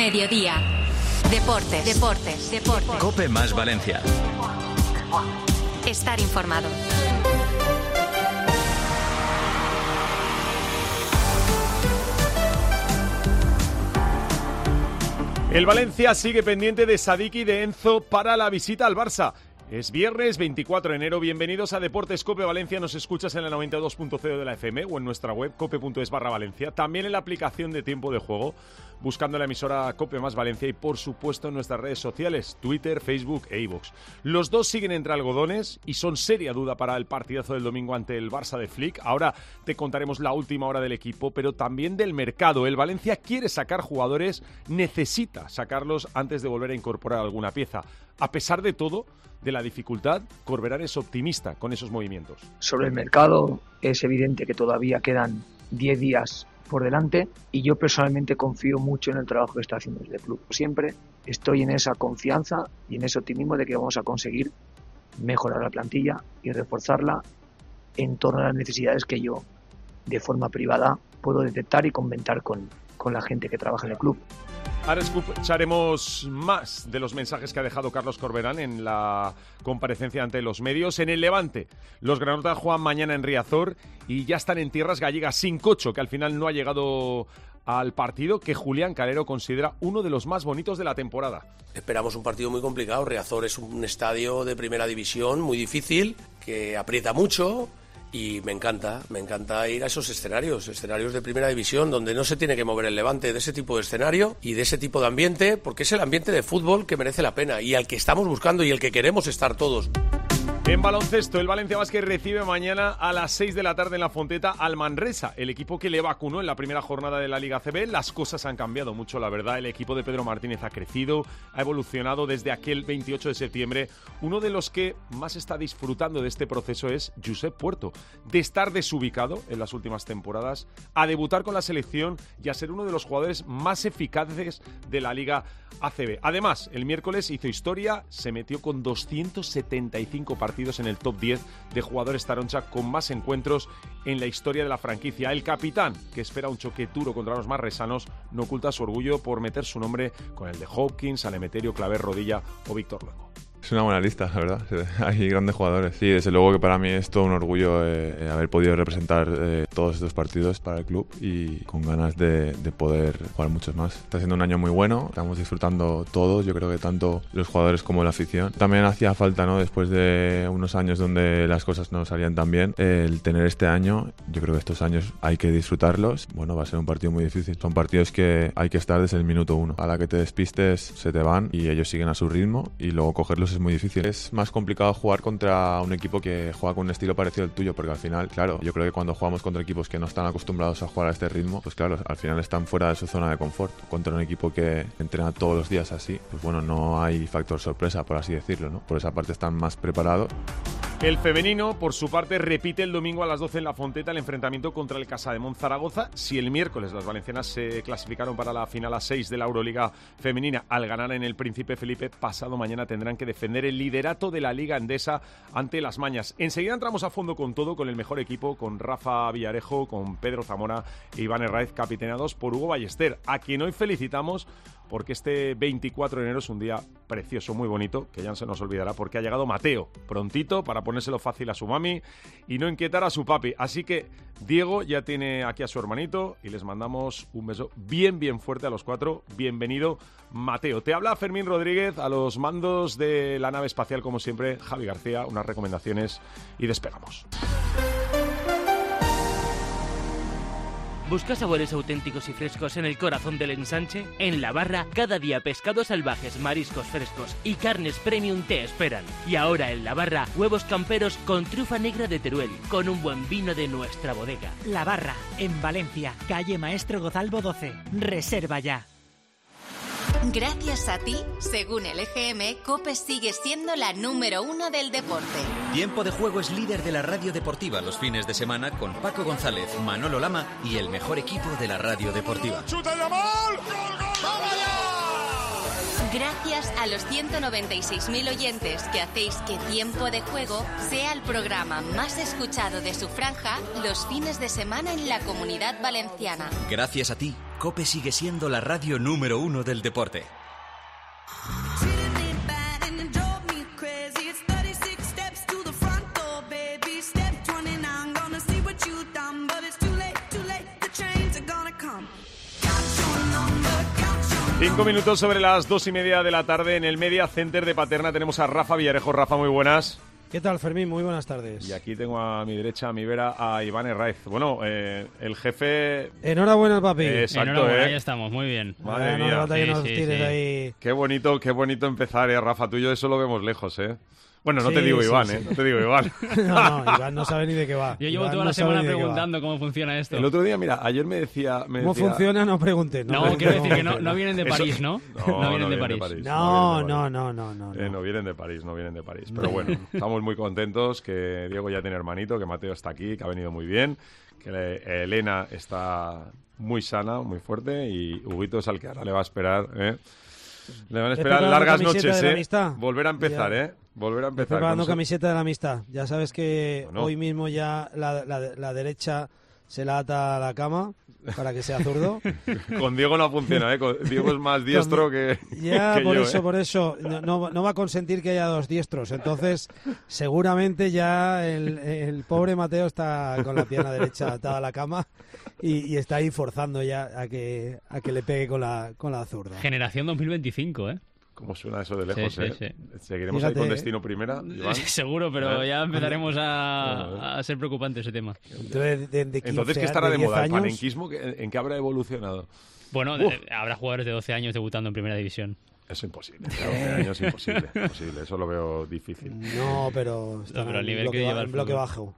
Mediodía. Deportes. COPE más Valencia. Estar informado. El Valencia sigue pendiente de Sadik y de Enzo para la visita al Barça. Es viernes 24 de enero, bienvenidos a Deportes COPE Valencia, nos escuchas en la 92.0 de la FM o en nuestra web cope.es/Valencia, también en la aplicación de Tiempo de Juego, buscando la emisora COPE más Valencia y por supuesto en nuestras redes sociales, Twitter, Facebook e iVoox. Los dos siguen entre algodones y son seria duda para el partidazo del domingo ante el Barça de Flick. Ahora te contaremos la última hora del equipo, pero también del mercado. El Valencia quiere sacar jugadores, necesita sacarlos antes de volver a incorporar alguna pieza. A pesar de todo, de la dificultad, Corberán es optimista con esos movimientos. Sobre el mercado es evidente que todavía quedan 10 días por delante y yo personalmente confío mucho en el trabajo que está haciendo el club. Siempre estoy en esa confianza y en ese optimismo de que vamos a conseguir mejorar la plantilla y reforzarla en torno a las necesidades que yo de forma privada puedo detectar y comentar con la gente que trabaja en el club. Ahora escucharemos más de los mensajes que ha dejado Carlos Corberán en la comparecencia ante los medios. En el Levante, los granotas juegan mañana en Riazor y ya están en tierras gallegas sin Cocho, que al final no ha llegado al partido que Julián Calero considera uno de los más bonitos de la temporada. Esperamos un partido muy complicado. Riazor es un estadio de primera división muy difícil, que aprieta mucho. Y me encanta ir a esos escenarios de primera división, donde no se tiene que mover el Levante, de ese tipo de escenario y de ese tipo de ambiente, porque es el ambiente de fútbol que merece la pena y al que estamos buscando y el que queremos estar todos. En baloncesto, el Valencia Basket recibe mañana a las 6 de la tarde en La Fonteta al Manresa, el equipo que le vacunó en la primera jornada de la Liga ACB. Las cosas han cambiado mucho, la verdad. El equipo de Pedro Martínez ha crecido, ha evolucionado desde aquel 28 de septiembre. Uno de los que más está disfrutando de este proceso es Josep Puerto, de estar desubicado en las últimas temporadas, a debutar con la selección y a ser uno de los jugadores más eficaces de la Liga ACB. Además, el miércoles hizo historia, se metió con 275 partidos en el top 10 de jugadores taroncha con más encuentros en la historia de la franquicia. El capitán, que espera un choque duro contra los marresanos, no oculta su orgullo por meter su nombre con el de Hopkins, Sanemeterio, Claver, Rodilla o Víctor Luengo. Es una buena lista, la verdad. Hay grandes jugadores. Sí, desde luego que para mí es todo un orgullo haber podido representar todos estos partidos para el club y con ganas de poder jugar muchos más. Está siendo un año muy bueno, estamos disfrutando todos, yo creo que tanto los jugadores como la afición. También hacía falta, ¿no? Después de unos años donde las cosas no salían tan bien, el tener este año, yo creo que estos años hay que disfrutarlos. Bueno, va a ser un partido muy difícil. Son partidos que hay que estar desde el minuto 1. A la que te despistes se te van y ellos siguen a su ritmo y luego cogerlos es muy difícil. Es más complicado jugar contra un equipo que juega con un estilo parecido al tuyo, porque al final, claro, yo creo que cuando jugamos contra equipos que no están acostumbrados a jugar a este ritmo, pues claro, al final están fuera de su zona de confort. Contra un equipo que entrena todos los días así, pues bueno, no hay factor sorpresa, por así decirlo, ¿no? Por esa parte están más preparados. El femenino, por su parte, repite el domingo a las 12 en La Fonteta el enfrentamiento contra el Casademont Zaragoza. Si el miércoles las valencianas se clasificaron para la final a 6 de la Euroliga femenina al ganar en el Príncipe Felipe, pasado mañana tendrán que defender el liderato de la Liga Endesa ante las Mañas. Enseguida entramos a fondo con todo, con el mejor equipo, con Rafa Villarejo, con Pedro Zamora e Iván Herraiz, capitaneados por Hugo Ballester, a quien hoy felicitamos porque este 24 de enero es un día precioso, muy bonito, que ya no se nos olvidará, porque ha llegado Mateo, prontito, para ponérselo fácil a su mami y no inquietar a su papi. Así que Diego ya tiene aquí a su hermanito y les mandamos un beso bien, bien fuerte a los cuatro. Bienvenido, Mateo. Te habla Fermín Rodríguez, a los mandos de la nave espacial, como siempre, Javi García, unas recomendaciones y despegamos. ¿Buscas sabores auténticos y frescos en el corazón del ensanche? En La Barra, cada día pescados salvajes, mariscos frescos y carnes premium te esperan. Y ahora en La Barra, huevos camperos con trufa negra de Teruel, con un buen vino de nuestra bodega. La Barra, en Valencia, calle Maestro Gozalbo 12. Reserva ya. Gracias a ti, según el EGM, COPE sigue siendo la número 1 del deporte. Tiempo de Juego es líder de la radio deportiva los fines de semana con Paco González, Manolo Lama y el mejor equipo de la radio deportiva. ¡Chuta el gol! Gracias a los 196.000 oyentes que hacéis que Tiempo de Juego sea el programa más escuchado de su franja los fines de semana en la Comunidad Valenciana. Gracias a ti, COPE sigue siendo la radio número 1 del deporte. Cinco minutos sobre las 2:30 de la tarde en el Media Center de Paterna tenemos a Rafa Villarejo. Rafa, muy buenas. ¿Qué tal, Fermín? Muy buenas tardes. Y aquí tengo a mi derecha, a mi vera, a Iván Herraiz. Bueno, el jefe... Enhorabuena, papi. Exacto, Enhorabuena, ya estamos, muy bien. Madre no, mía. Ahí. Qué bonito empezar, Rafa. Tú y yo eso lo vemos lejos, Bueno, no Sí, te digo sí, Iván, sí. No te digo Iván. No, Iván no sabe ni de qué va. Yo llevo Iván toda no la sabe semana ni de qué va. preguntando cómo funciona esto. El otro día, mira, ayer me decía... ¿Cómo funciona? No preguntes. No, quiero decir que no vienen de París, ¿no? No vienen de París. No. No vienen de París. Pero bueno, estamos muy contentos que Diego ya tiene hermanito, que Mateo está aquí, que ha venido muy bien, que Elena está muy sana, muy fuerte, y Huguito es al que ahora le va a esperar, Le van a esperar largas noches, Volver a empezar, Volver a empezar. Preparando camiseta de la amistad. Ya sabes que Bueno. hoy mismo ya la derecha se la ata a la cama para que sea zurdo. Con Diego no funciona, Diego es más diestro que Ya, que por yo, eso. No va a consentir que haya dos diestros. Entonces, seguramente ya el pobre Mateo está con la pierna derecha atada a la cama y está ahí forzando ya a que le pegue con la zurda. Generación 2025, ¿Cómo suena eso de lejos, Sí. Seguiremos Fíjate, ahí con Destino Primera, Iván. Seguro, pero ya empezaremos a ser preocupante ese tema. Entonces, ¿qué estará de moda? ¿El panenquismo? ¿En qué habrá evolucionado? Bueno, habrá jugadores de 12 años debutando en Primera División. Eso es imposible. 12 años imposible. Eso lo veo difícil. No, pero estará el nivel que lleva el en bloque bajo.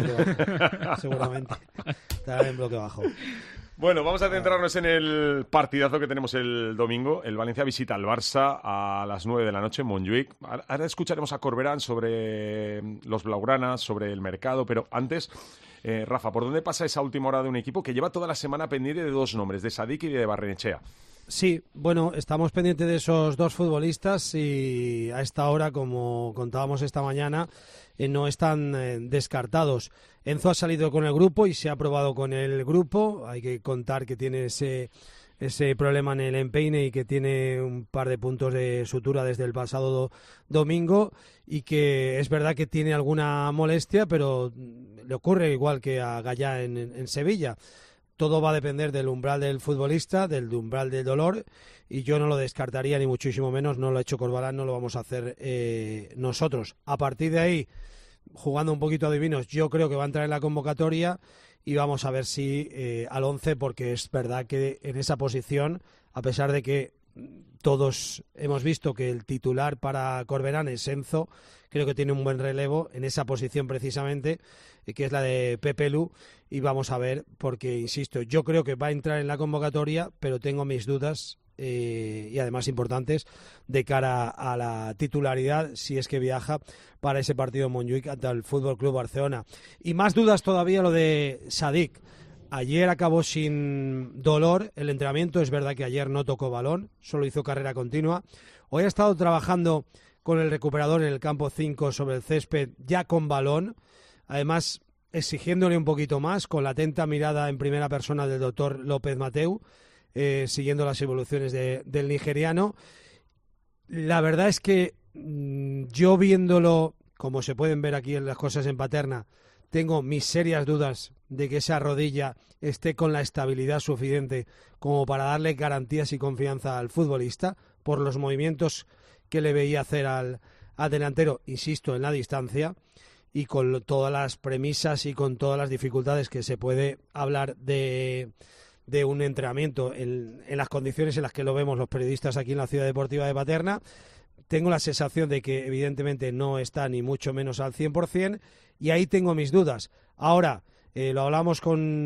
Seguramente. Estará en bloque bajo. Bueno, vamos a centrarnos en el partidazo que tenemos el domingo. El Valencia visita al Barça a las 9 de la noche en Montjuic. Ahora escucharemos a Corberán sobre los blaugranas, sobre el mercado, pero antes, Rafa, ¿por dónde pasa esa última hora de un equipo que lleva toda la semana pendiente de dos nombres, de Sadik y de Barrenechea? Sí, bueno, estamos pendientes de esos dos futbolistas y a esta hora, como contábamos esta mañana, no están descartados. Enzo ha salido con el grupo y se ha probado con el grupo. Hay que contar que tiene ese problema en el empeine y que tiene un par de puntos de sutura desde el pasado domingo y que es verdad que tiene alguna molestia, pero le ocurre igual que a Gallá en Sevilla. Todo va a depender del umbral del futbolista, del umbral del dolor, y yo no lo descartaría ni muchísimo menos, no lo ha hecho Corbalán, no lo vamos a hacer nosotros. A partir de ahí, jugando un poquito adivinos, yo creo que va a entrar en la convocatoria y vamos a ver si al 11, porque es verdad que en esa posición, a pesar de que todos hemos visto que el titular para Corberán es Enzo, creo que tiene un buen relevo en esa posición precisamente, que es la de Pepe Lu, y vamos a ver, porque insisto, yo creo que va a entrar en la convocatoria, pero tengo mis dudas y además importantes de cara a la titularidad si es que viaja para ese partido en Montjuic ante el Fútbol Club Barcelona. Y más dudas todavía lo de Sadik. Ayer acabó sin dolor el entrenamiento, es verdad que ayer no tocó balón, solo hizo carrera continua. Hoy ha estado trabajando con el recuperador en el campo 5 sobre el césped, ya con balón, además exigiéndole un poquito más, con la atenta mirada en primera persona del doctor López Mateu, siguiendo las evoluciones del nigeriano. La verdad es que yo viéndolo, como se pueden ver aquí en las cosas en Paterna, tengo mis serias dudas de que esa rodilla esté con la estabilidad suficiente como para darle garantías y confianza al futbolista por los movimientos que le veía hacer al delantero, insisto, en la distancia, y con todas las premisas y con todas las dificultades que se puede hablar de un entrenamiento en las condiciones en las que lo vemos los periodistas aquí en la Ciudad Deportiva de Paterna. Tengo la sensación de que evidentemente no está ni mucho menos al 100%, y ahí tengo mis dudas. Ahora, lo hablamos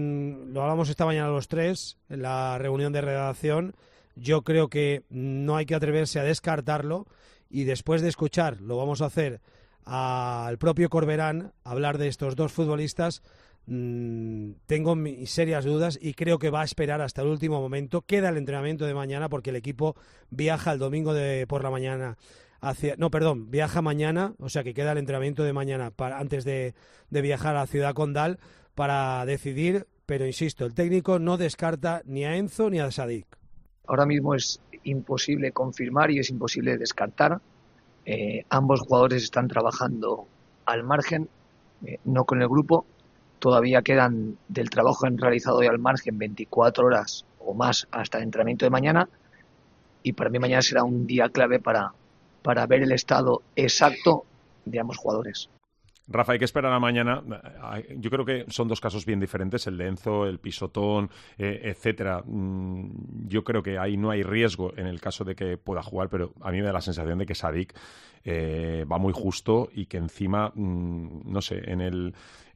esta mañana los tres en la reunión de redacción. Yo creo que no hay que atreverse a descartarlo, y después de escuchar, lo vamos a hacer al propio Corberán hablar de estos dos futbolistas, tengo mis serias dudas y creo que va a esperar hasta el último momento. Queda el entrenamiento de mañana porque el equipo viaja el domingo por la mañana viaja mañana, o sea que queda el entrenamiento de mañana antes de viajar a Ciudad Condal para decidir, pero insisto, el técnico no descarta ni a Enzo ni a Sadik. Ahora mismo es imposible confirmar y es imposible descartar. Ambos jugadores están trabajando al margen, no con el grupo. Todavía quedan del trabajo realizado hoy al margen 24 horas o más hasta el entrenamiento de mañana, y para mí mañana será un día clave para ver el estado exacto de ambos jugadores. Rafa, hay que esperar a mañana. Yo creo que son dos casos bien diferentes, el de Enzo, el pisotón, etcétera. Yo creo que ahí no hay riesgo en el caso de que pueda jugar, pero a mí me da la sensación de que Sadik va muy justo y que encima, no sé, en el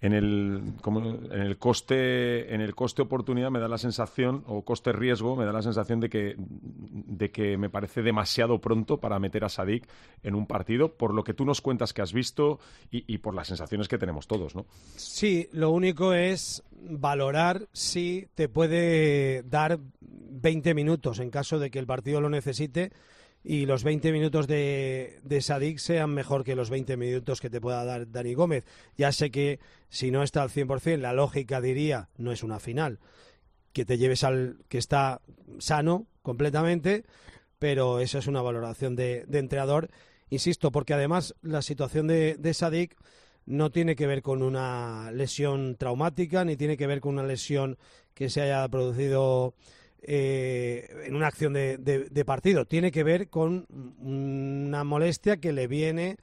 coste oportunidad me da la sensación, o coste riesgo, me da la sensación de que me parece demasiado pronto para meter a Sadik en un partido, por lo que tú nos cuentas que has visto y por las sensaciones que tenemos todos, ¿no? Sí, lo único es valorar si te puede dar 20 minutos en caso de que el partido lo necesite, y los 20 minutos de Sadik sean mejor que los 20 minutos que te pueda dar Dani Gómez. Ya sé que si no está al 100%, la lógica diría, no es una final, que te lleves al que está sano completamente, pero eso es una valoración de entrenador, insisto, porque además la situación de Sadik no tiene que ver con una lesión traumática, ni tiene que ver con una lesión que se haya producido en una acción de partido. Tiene que ver con una molestia que le viene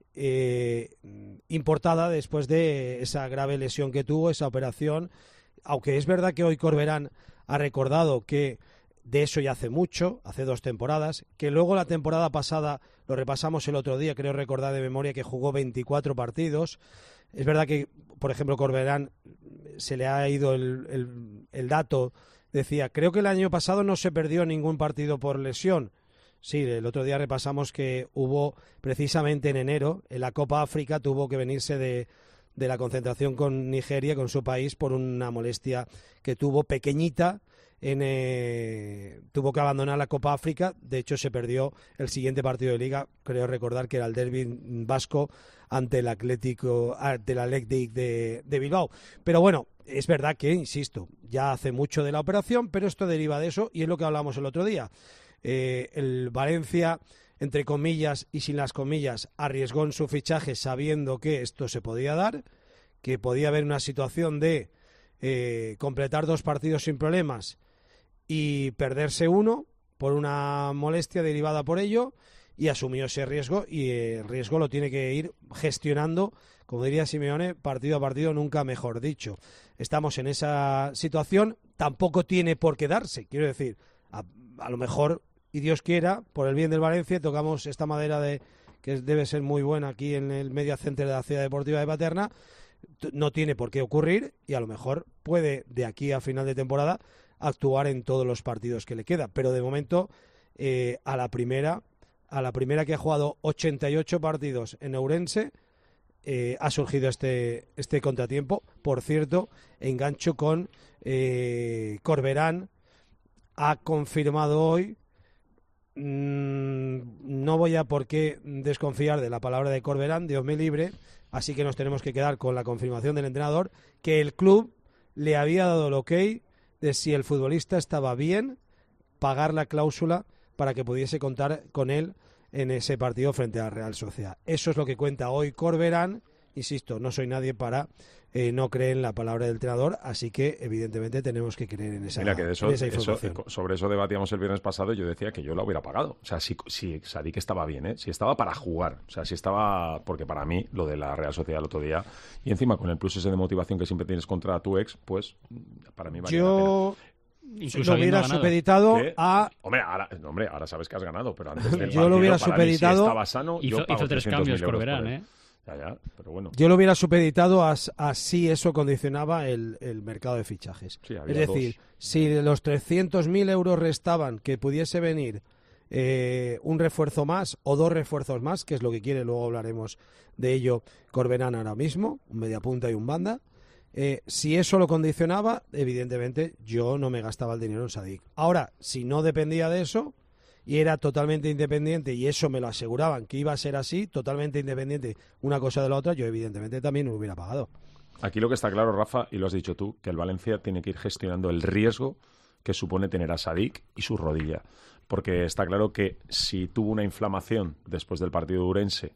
importada después de esa grave lesión que tuvo, esa operación. Aunque es verdad que hoy Corberán ha recordado que de eso ya hace mucho, hace 2 temporadas, que luego la temporada pasada, lo repasamos el otro día, creo recordar de memoria que jugó 24 partidos. Es verdad que, por ejemplo, Corberán se le ha ido el dato. Decía, creo que el año pasado no se perdió ningún partido por lesión. Sí, el otro día repasamos que hubo, precisamente en enero, en la Copa África, tuvo que venirse de la concentración con Nigeria, con su país, por una molestia que tuvo pequeñita. Tuvo que abandonar la Copa África. De hecho, se perdió el siguiente partido de Liga, creo recordar que era el derbi vasco ante el Athletic de Bilbao. Pero bueno, es verdad que, insisto, ya hace mucho de la operación, pero esto deriva de eso, y es lo que hablamos el otro día. El Valencia, entre comillas y sin las comillas, arriesgó en su fichaje sabiendo que esto se podía dar, que podía haber una situación de completar 2 partidos sin problemas y perderse uno por una molestia derivada por ello, y asumió ese riesgo, y el riesgo lo tiene que ir gestionando, como diría Simeone, partido a partido, nunca mejor dicho. Estamos en esa situación, tampoco tiene por qué darse, quiero decir, a lo mejor, y Dios quiera, por el bien del Valencia, tocamos esta madera que debe ser muy buena aquí en el Media Center de la Ciudad Deportiva de Paterna, no tiene por qué ocurrir, y a lo mejor puede, de aquí a final de temporada, actuar en todos los partidos que le queda, pero de momento a la primera que ha jugado 88 partidos en Ourense, ha surgido este contratiempo. Por cierto, engancho con Corberán, ha confirmado hoy, no voy a por qué desconfiar de la palabra de Corberán, Dios me libre, así que nos tenemos que quedar con la confirmación del entrenador, que el club le había dado el ok de si el futbolista estaba bien, pagar la cláusula para que pudiese contar con él en ese partido frente a la Real Sociedad. Eso es lo que cuenta hoy Corberán. Insisto, no soy nadie para no creer en la palabra del entrenador, así que evidentemente tenemos que creer en esa, información. Sobre eso debatíamos el viernes pasado, y yo decía que yo la hubiera pagado. O sea, si Sadik estaba bien, si estaba para jugar, o sea, si estaba, porque para mí lo de la Real Sociedad el otro día, y encima con el plus ese de motivación que siempre tienes contra tu ex, pues para mí valía la pena. Incluso lo hubiera supeditado a... Hombre, ahora sabes que has ganado, pero antes del partido, lo hubiera supeditado... Mí, si estaba sano, hizo 3 cambios por verano, pero bueno. Yo lo hubiera supeditado a si eso condicionaba el mercado de fichajes. Sí, es decir, si de los 300.000 euros restaban que pudiese venir un refuerzo más o 2 refuerzos más, que es lo que quiere, luego hablaremos de ello, Corberán ahora mismo, un mediapunta y un banda, Si eso lo condicionaba, evidentemente yo no me gastaba el dinero en Sadik. Ahora, si no dependía de eso y era totalmente independiente y eso me lo aseguraban que iba a ser así, totalmente independiente una cosa de la otra, yo evidentemente también lo hubiera pagado. Aquí lo que está claro, Rafa, y lo has dicho tú, que el Valencia tiene que ir gestionando el riesgo que supone tener a Sadik y su rodilla. Porque está claro que si tuvo una inflamación después del partido de Ourense,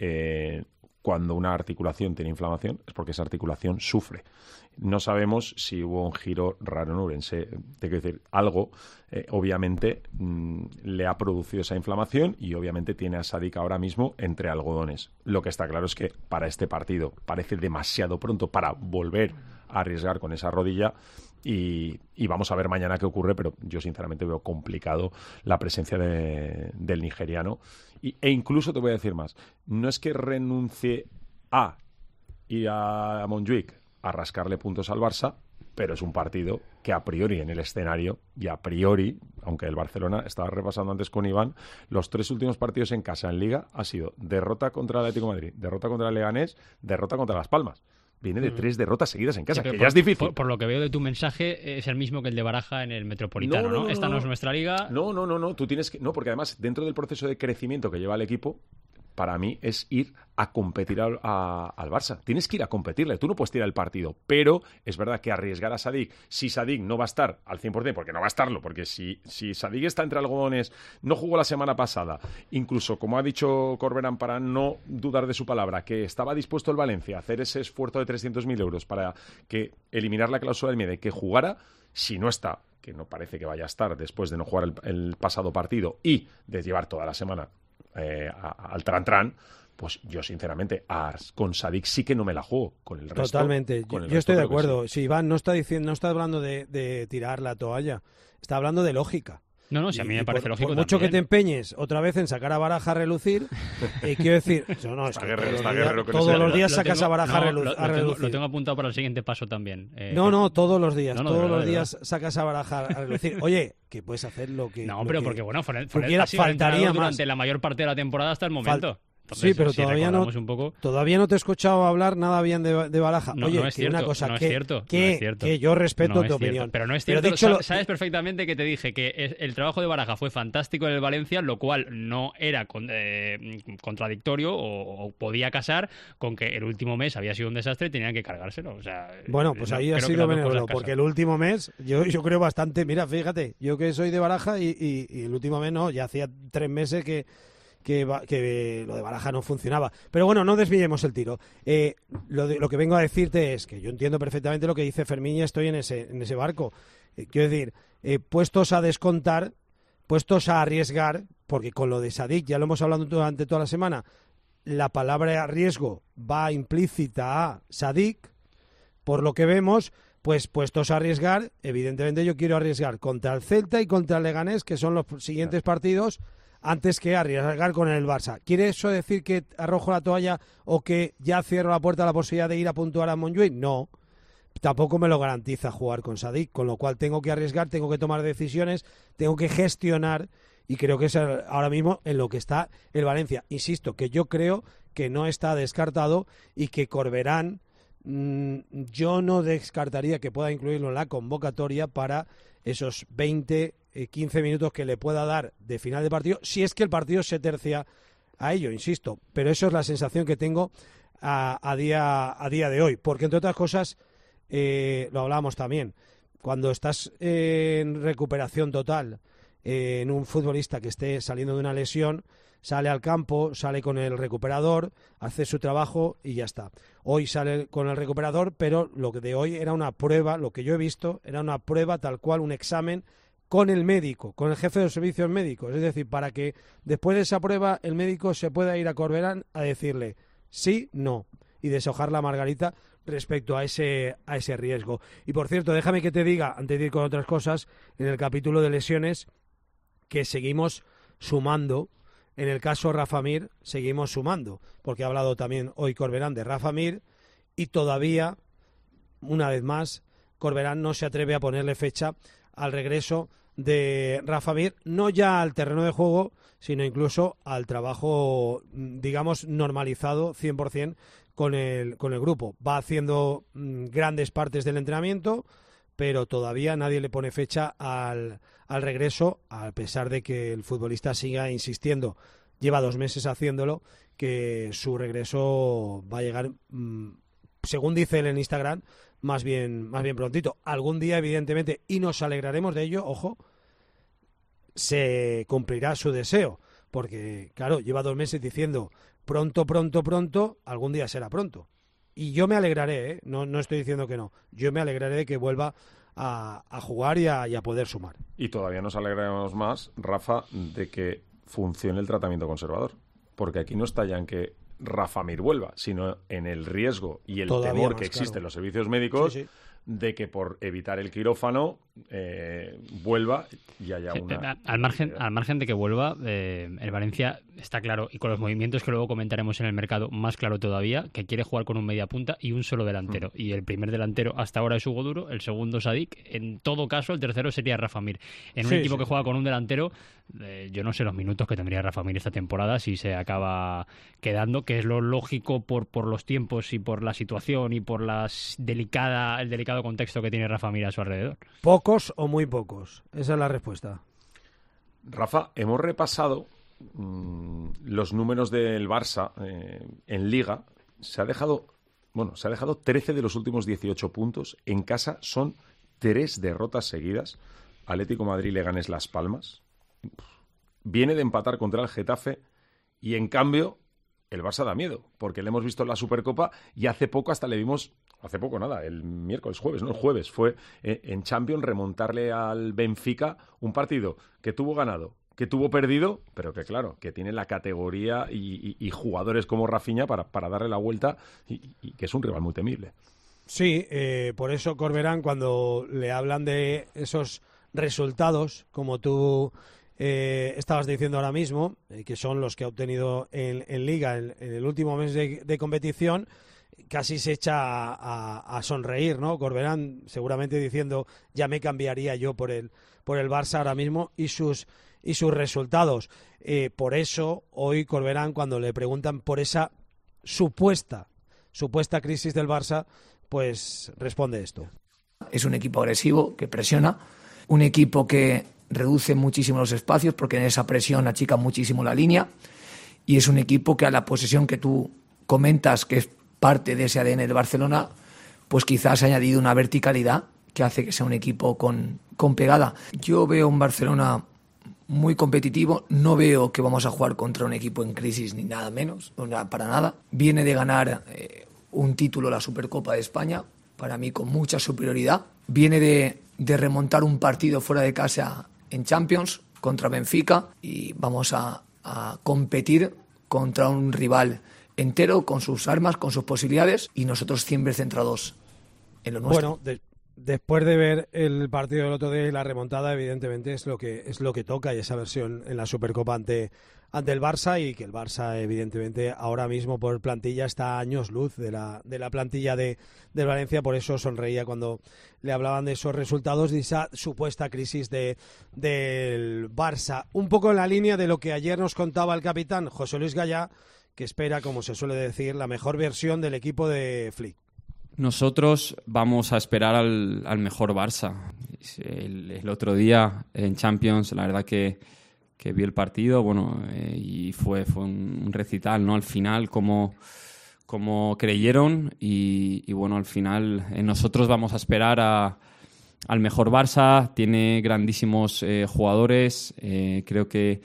cuando una articulación tiene inflamación, es porque esa articulación sufre. No sabemos si hubo un giro raro en Ourense. Te quiero decir, algo, obviamente, le ha producido esa inflamación y obviamente tiene a Sadik ahora mismo entre algodones. Lo que está claro es que para este partido parece demasiado pronto para volver a arriesgar con esa rodilla. Y vamos a ver mañana qué ocurre, pero yo sinceramente veo complicado la presencia del nigeriano. E incluso te voy a decir más, no es que renuncie a ir a Montjuic a rascarle puntos al Barça, pero es un partido que a priori en el escenario y a priori, aunque el Barcelona, estaba repasando antes con Iván, los 3 últimos partidos en casa en Liga ha sido derrota contra el Atlético de Madrid, derrota contra el Leganés, derrota contra Las Palmas. Viene de 3 derrotas seguidas en casa, que ya es difícil. Por lo que veo de tu mensaje, es el mismo que el de Baraja en el Metropolitano, ¿no? Esta no es nuestra liga. No, tú tienes que... No, porque además, dentro del proceso de crecimiento que lleva el equipo, para mí es ir a competir al Barça. Tienes que ir a competirle, tú no puedes tirar el partido, pero es verdad que arriesgar a Sadik, si Sadik no va a estar al 100%, porque no va a estarlo, porque si Sadik está entre algodones, no jugó la semana pasada, incluso como ha dicho Corberán, para no dudar de su palabra, que estaba dispuesto el Valencia a hacer ese esfuerzo de 300.000 euros para que eliminar la cláusula del miedo y que jugara, si no está, que no parece que vaya a estar después de no jugar el pasado partido y de llevar toda la semana al tran-tran, pues yo sinceramente con Sadik sí que no me la juego. Con el resto, totalmente, yo estoy de acuerdo. Sí. Si Iván no está hablando de tirar la toalla, está hablando de lógica. No, si a mí me parece lógico. Por mucho que te empeñes otra vez en sacar a Baraja a relucir, quiero decir, es que todos los días sacas a Baraja a relucir. Lo tengo apuntado para el siguiente paso también. Todos los días sacas a Baraja a relucir. Oye, que puedes hacer lo que... No, pero porque bueno, faltaría más. Durante la mayor parte de la temporada hasta el momento. Entonces, sí, pero todavía no te he escuchado hablar nada bien de Baraja. Oye, no es cierto, una cosa, no es cierto. Que yo respeto tu opinión. Pero no es cierto. Sabes perfectamente que te dije que el trabajo de Baraja fue fantástico en el Valencia, lo cual no era contradictorio o podía casar con que el último mes había sido un desastre y tenían que cargárselo. O sea, bueno, pues ahí ha sido benévolo, porque el último mes yo creo bastante. Mira, fíjate, yo que soy de Baraja y el último mes no, ya hacía 3 meses que lo de Baraja no funcionaba. Pero bueno, no desviemos el tiro. Lo que vengo a decirte es que yo entiendo perfectamente lo que dice Fermín y estoy en ese barco. Quiero decir, puestos a descontar, puestos a arriesgar, porque con lo de Sadik, ya lo hemos hablado durante toda la semana, la palabra riesgo va implícita a Sadik, por lo que vemos, pues puestos a arriesgar, evidentemente yo quiero arriesgar contra el Celta y contra el Leganés, que son los siguientes partidos, antes que arriesgar con el Barça. ¿Quiere eso decir que arrojo la toalla o que ya cierro la puerta a la posibilidad de ir a puntuar a Montjuic? No, tampoco me lo garantiza jugar con Sadik, con lo cual tengo que arriesgar, tengo que tomar decisiones, tengo que gestionar y creo que es ahora mismo en lo que está el Valencia. Insisto, que yo creo que no está descartado y que Corberán yo no descartaría que pueda incluirlo en la convocatoria para esos 15 minutos que le pueda dar de final de partido, si es que el partido se tercia a ello, insisto. Pero eso es la sensación que tengo a día de hoy. Porque, entre otras cosas, lo hablábamos también, cuando estás en recuperación total, en un futbolista que esté saliendo de una lesión, sale al campo, sale con el recuperador, hace su trabajo y ya está. Hoy sale con el recuperador, pero lo que de hoy era una prueba, lo que yo he visto, era una prueba tal cual, un examen con el médico, con el jefe de los servicios médicos. Es decir, para que después de esa prueba el médico se pueda ir a Corberán a decirle sí, no, y deshojar la margarita respecto a ese riesgo. Y por cierto, déjame que te diga, antes de ir con otras cosas, en el capítulo de lesiones, que seguimos sumando. En el caso Rafa Mir, seguimos sumando, porque ha hablado también hoy Corberán de Rafa Mir, y todavía, una vez más, Corberán no se atreve a ponerle fecha al regreso de Rafa Mir, no ya al terreno de juego, sino incluso al trabajo, digamos, normalizado 100% con el grupo. Va haciendo grandes partes del entrenamiento, pero todavía nadie le pone fecha al regreso, a pesar de que el futbolista siga insistiendo. Lleva 2 meses haciéndolo, que su regreso va a llegar, según dice él en Instagram, más bien prontito. Algún día, evidentemente, y nos alegraremos de ello, ojo, se cumplirá su deseo, porque, claro, lleva 2 meses diciendo pronto, algún día será pronto. Y yo me alegraré, no estoy diciendo que no, yo me alegraré de que vuelva a jugar y a poder sumar. Y todavía nos alegraremos más, Rafa, de que funcione el tratamiento conservador, porque aquí no está ya en que Rafa Mir vuelva, sino en el riesgo y el todavía temor más, que existe claro, en los servicios médicos, sí. de que por evitar el quirófano vuelva y haya una... Al margen de que vuelva, el Valencia está claro, y con los movimientos que luego comentaremos en el mercado, más claro todavía, que quiere jugar con un mediapunta y un solo delantero. Y el primer delantero hasta ahora es Hugo Duro, el segundo Sadik, en todo caso el tercero sería Rafa Mir. En un equipo que juega con un delantero, yo no sé los minutos que tendría Rafa Mir esta temporada si se acaba quedando, que es lo lógico por los tiempos y por la situación y por el delicado contexto que tiene Rafa Mir a su alrededor. ¿Pocos o muy pocos? Esa es la respuesta. Rafa, hemos repasado los números del Barça en Liga. Se ha dejado 13 de los últimos 18 puntos. En casa son 3 derrotas seguidas. Atlético Madrid, Leganés, Las Palmas. Viene de empatar contra el Getafe y, en cambio, el Barça da miedo, porque le hemos visto en la Supercopa y hace poco le vimos, el jueves fue en Champions remontarle al Benfica un partido que tuvo ganado, que tuvo perdido, pero que claro, que tiene la categoría y jugadores como Rafinha para darle la vuelta y que es un rival muy temible. Sí, por eso Corberán, cuando le hablan de esos resultados, como tú estabas diciendo ahora mismo, que son los que ha obtenido en Liga en el último mes de competición, casi se echa a sonreír, ¿no? Corberán seguramente diciendo, ya me cambiaría yo por el Barça ahora mismo y sus resultados. Por eso hoy Corberán, cuando le preguntan por esa supuesta crisis del Barça, pues responde esto. Es un equipo agresivo que presiona, un equipo que reduce muchísimo los espacios porque en esa presión achica muchísimo la línea, y es un equipo que a la posesión que tú comentas, que es parte de ese ADN del Barcelona, pues quizás ha añadido una verticalidad que hace que sea un equipo con pegada. Yo veo un Barcelona muy competitivo, no veo que vamos a jugar contra un equipo en crisis ni nada menos, para nada. Viene de ganar un título, la Supercopa de España, para mí con mucha superioridad. Viene de remontar un partido fuera de casa en Champions contra Benfica, y vamos a competir contra un rival entero, con sus armas, con sus posibilidades, y nosotros siempre centrados en lo nuestro. Bueno, después de ver el partido del otro día y la remontada, evidentemente es lo que toca, y esa versión en la Supercopa ante el Barça, y que el Barça evidentemente ahora mismo por plantilla está a años luz de la plantilla de Valencia. Por eso sonreía cuando le hablaban de esos resultados, de esa supuesta crisis del Barça. Un poco en la línea de lo que ayer nos contaba el capitán José Luis Gallá, que espera, como se suele decir, la mejor versión del equipo de Flick. Nosotros vamos a esperar al mejor Barça. El otro día en Champions, la verdad que vi el partido, y fue un recital, ¿no? Al final, como creyeron, y al final nosotros vamos a esperar al mejor Barça. Tiene grandísimos jugadores, creo que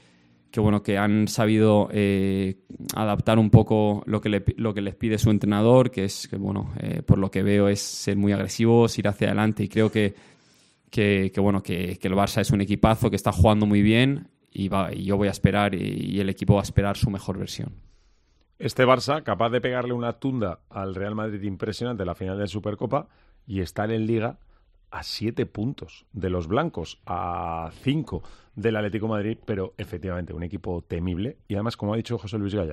han sabido adaptar un poco lo que les pide su entrenador, que es por lo que veo es ser muy agresivos, ir hacia adelante, y creo que el Barça es un equipazo que está jugando muy bien, y yo voy a esperar, y el equipo va a esperar su mejor versión. Este Barça, capaz de pegarle una tunda al Real Madrid impresionante en la final de Supercopa, y estar en Liga a 7 puntos de los blancos, a 5 del Atlético de Madrid, pero efectivamente un equipo temible, y además, como ha dicho José Luis Gallá,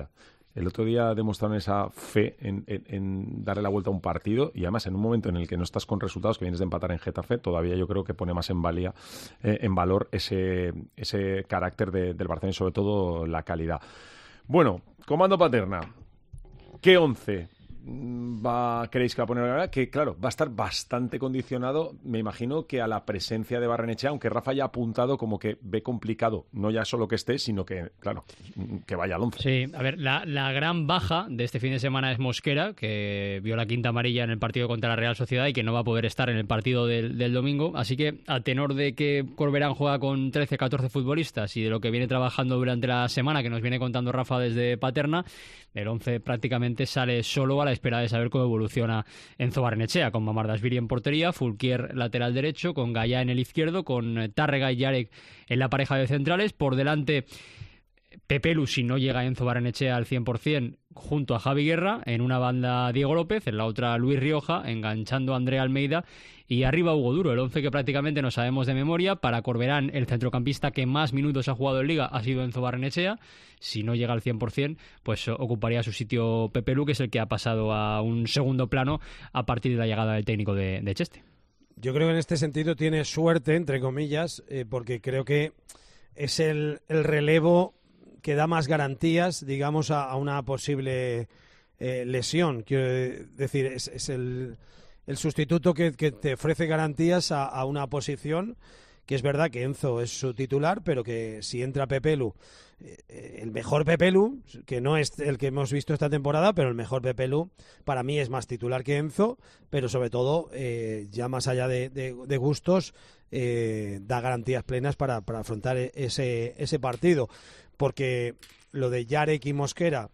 el otro día demostraron esa fe en darle la vuelta a un partido, y además en un momento en el que no estás con resultados, que vienes de empatar en Getafe, todavía yo creo que pone más en valor ese carácter del Barcelona y sobre todo la calidad. Bueno, Comando Paterna, ¿qué 11 creéis que va a poner ahora? Que claro, va a estar bastante condicionado, me imagino, que a la presencia de Barrenechea, aunque Rafa ya ha apuntado como que ve complicado, no ya solo que esté, sino que, claro, que vaya al 11. Sí, a ver, la gran baja de este fin de semana es Mosquera, que vio la quinta amarilla en el partido contra la Real Sociedad y que no va a poder estar en el partido del domingo, así que a tenor de que Corberán juega con 13, 14 futbolistas y de lo que viene trabajando durante la semana, que nos viene contando Rafa desde Paterna, el 11 prácticamente sale solo a la espera de saber cómo evoluciona Enzo Barrenechea, con Mamardashvili en portería, Fulquier lateral derecho, con Gallá en el izquierdo, con Tárrega y Yarek en la pareja de centrales, por delante Pepelu, si no llega Enzo Barrenechea al 100%, junto a Javi Guerra, en una banda Diego López, en la otra Luis Rioja, enganchando a Andrea Almeida, y arriba Hugo Duro, el 11 que prácticamente no sabemos de memoria. Para Corberán, el centrocampista que más minutos ha jugado en Liga ha sido Enzo Barrenechea. Si no llega al 100%, pues ocuparía su sitio Pepelu, que es el que ha pasado a un segundo plano a partir de la llegada del técnico de Cheste. Yo creo que en este sentido tiene suerte, entre comillas, porque creo que es el relevo que da más garantías, digamos, a una posible lesión. Quiero decir, es el sustituto que te ofrece garantías a una posición que es verdad que Enzo es su titular, pero que si entra Pepelu, el mejor Pepelu, que no es el que hemos visto esta temporada, pero el mejor Pepelu para mí es más titular que Enzo, pero sobre todo, ya más allá de gustos, da garantías plenas para afrontar ese partido. Porque lo de Yarek y Mosquera,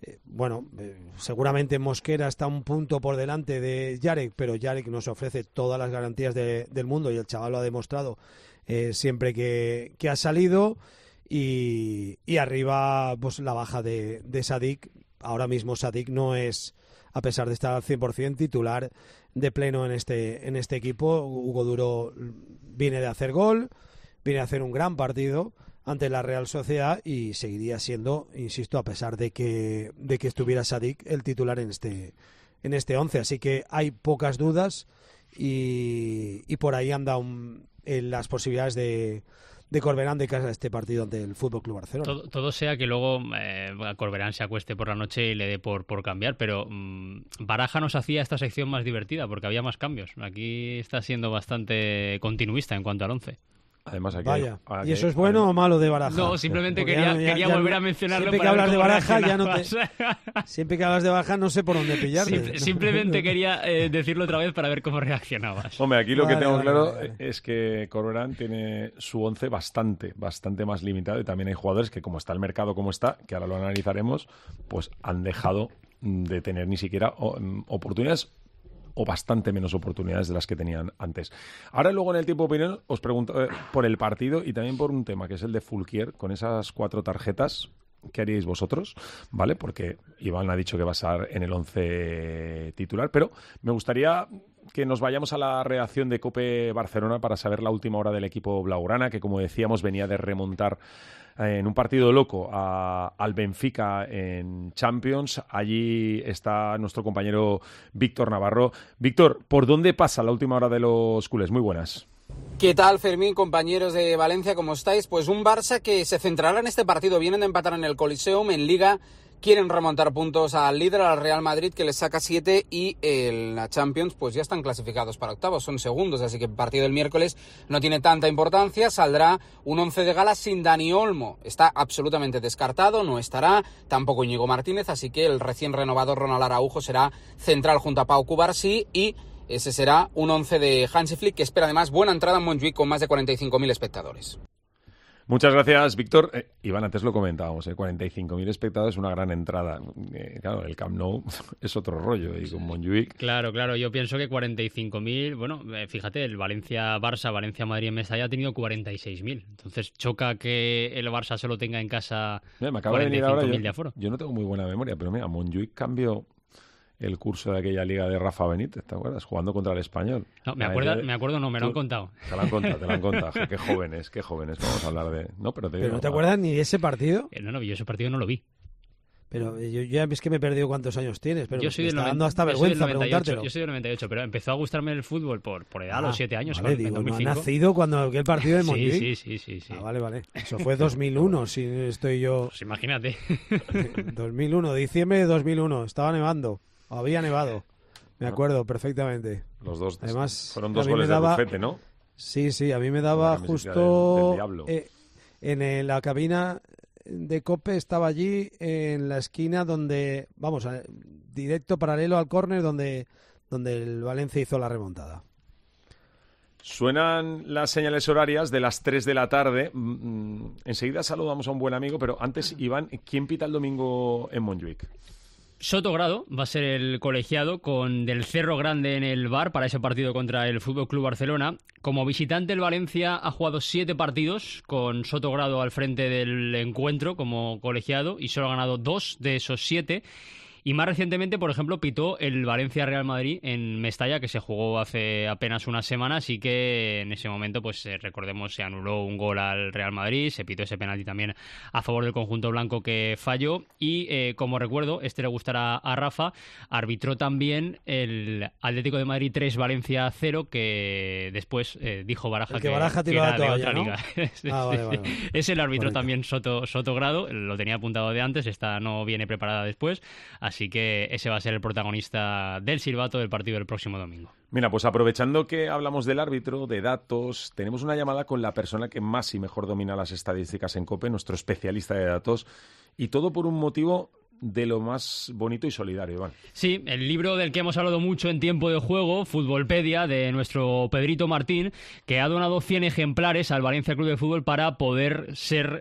seguramente Mosquera está un punto por delante de Yarek, pero Yarek nos ofrece todas las garantías del mundo y el chaval lo ha demostrado siempre que ha salido. Y arriba, pues la baja de Sadik. Ahora mismo Sadik no es, a pesar de estar al 100%, titular de pleno en este equipo. Hugo Duro viene de hacer gol, viene a hacer un gran partido ante la Real Sociedad y seguiría siendo, insisto, a pesar de que estuviera Sadik, el titular en este 11. Así que hay pocas dudas y por ahí anda las posibilidades de Corberán de cara a este partido ante el Fútbol Club Barcelona. Todo sea que luego Corberán se acueste por la noche y le dé por cambiar, pero Baraja nos hacía esta sección más divertida porque había más cambios. Aquí está siendo bastante continuista en cuanto al 11. Además, vaya, ¿y eso es bueno o malo de Baraja? No, simplemente quería volver a mencionarlo. Siempre que hablas de Baraja, siempre que hablas de Baraja no sé por dónde pillarte. Simplemente quería decirlo otra vez para ver cómo reaccionabas. Hombre, aquí lo que tengo claro es que Corberán tiene su 11 bastante más limitado, y también hay jugadores que, como está el mercado como está, que ahora lo analizaremos, pues han dejado de tener ni siquiera oportunidades, o bastante menos oportunidades de las que tenían antes. Ahora luego en el tiempo de opinión os pregunto por el partido y también por un tema que es el de Fulquier, con esas 4 tarjetas. ¿Qué haríais vosotros? ¿Vale? Porque Iván ha dicho que va a estar en el 11 titular, pero me gustaría que nos vayamos a la reacción de COPE Barcelona para saber la última hora del equipo blaugrana, que como decíamos venía de remontar en un partido loco al Benfica en Champions. Allí está nuestro compañero Víctor Navarro. Víctor, ¿por dónde pasa la última hora de los culés? Muy buenas. ¿Qué tal, Fermín, compañeros de Valencia? ¿Cómo estáis? Pues un Barça que se centrará en este partido. Vienen de empatar en el Coliseum, en Liga. Quieren remontar puntos al líder, al Real Madrid, que les saca 7, y en la Champions pues ya están clasificados para octavos, son segundos, así que el partido del miércoles no tiene tanta importancia. Saldrá un 11 de gala sin Dani Olmo, está absolutamente descartado, no estará, tampoco Íñigo Martínez, así que el recién renovado Ronald Araujo será central junto a Pau Cubarsí, y ese será un 11 de Hansi Flick, que espera además buena entrada en Montjuïc con más de 45.000 espectadores. Muchas gracias, Víctor. Iván, antes lo comentábamos, 45.000 espectadores, una gran entrada. Claro, el Camp Nou es otro rollo, y con Montjuïc. Claro, yo pienso que 45.000, bueno, fíjate, el Valencia-Barça, Valencia-Madrid en Mestalla ha tenido 46.000. Entonces choca que el Barça solo tenga en casa 45.000 de aforo. Yo no tengo muy buena memoria, pero mira, Montjuïc cambió el curso de aquella liga de Rafa Benítez, ¿te acuerdas? Jugando contra el Español. No, me acuerdo, no, me lo han contado. Te lo han contado. Qué jóvenes, vamos a hablar de... No, pero ¿Pero no te acuerdas ni de ese partido? No, yo ese partido no lo vi. Pero yo ya es que me he perdido cuántos años tienes, pero yo soy me está dando hasta vergüenza preguntártelo. Yo soy del 98, pero empezó a gustarme el fútbol por edad, a los 7 años. Vale, digo, no ha nacido cuando aquel partido de Montjuic. Sí. Vale. Eso fue 2001, si estoy yo... Pues imagínate. 2001, diciembre de 2001, estaba nevando, había nevado. Me acuerdo perfectamente. Los dos. Además, fueron 2 goles de Rufete, ¿no? Sí, a mí me daba justo del Diablo. en la cabina de COPE, estaba allí en la esquina donde, directo paralelo al córner donde el Valencia hizo la remontada. Suenan las señales horarias de las 3 de la tarde. Enseguida saludamos a un buen amigo, pero antes, Iván, ¿quién pita el domingo en Montjuic? Sotogrado va a ser el colegiado con del Cerro Grande en el VAR para ese partido contra el FC Barcelona. Como visitante, el Valencia ha jugado 7 partidos con Sotogrado al frente del encuentro como colegiado y solo ha ganado 2 de esos 7. Y más recientemente, por ejemplo, pitó el Valencia-Real Madrid en Mestalla, que se jugó hace apenas unas semanas y que en ese momento, pues recordemos, se anuló un gol al Real Madrid, se pitó ese penalti también a favor del conjunto blanco que falló y, como recuerdo, le gustará a Rafa, arbitró también el Atlético de Madrid 3, Valencia 0, que después dijo Baraja que era de otra liga. Vale. Es el árbitro también Sotogrado, lo tenía apuntado de antes, esta no viene preparada después, así que ese va a ser el protagonista del silbato del partido del próximo domingo. Mira, pues aprovechando que hablamos del árbitro, de datos, tenemos una llamada con la persona que más y mejor domina las estadísticas en COPE, nuestro especialista de datos, y todo por un motivo de lo más bonito y solidario, Iván. Sí, el libro del que hemos hablado mucho en Tiempo de Juego, Futbolpedia, de nuestro Pedrito Martín, que ha donado 100 ejemplares al Valencia Club de Fútbol para poder ser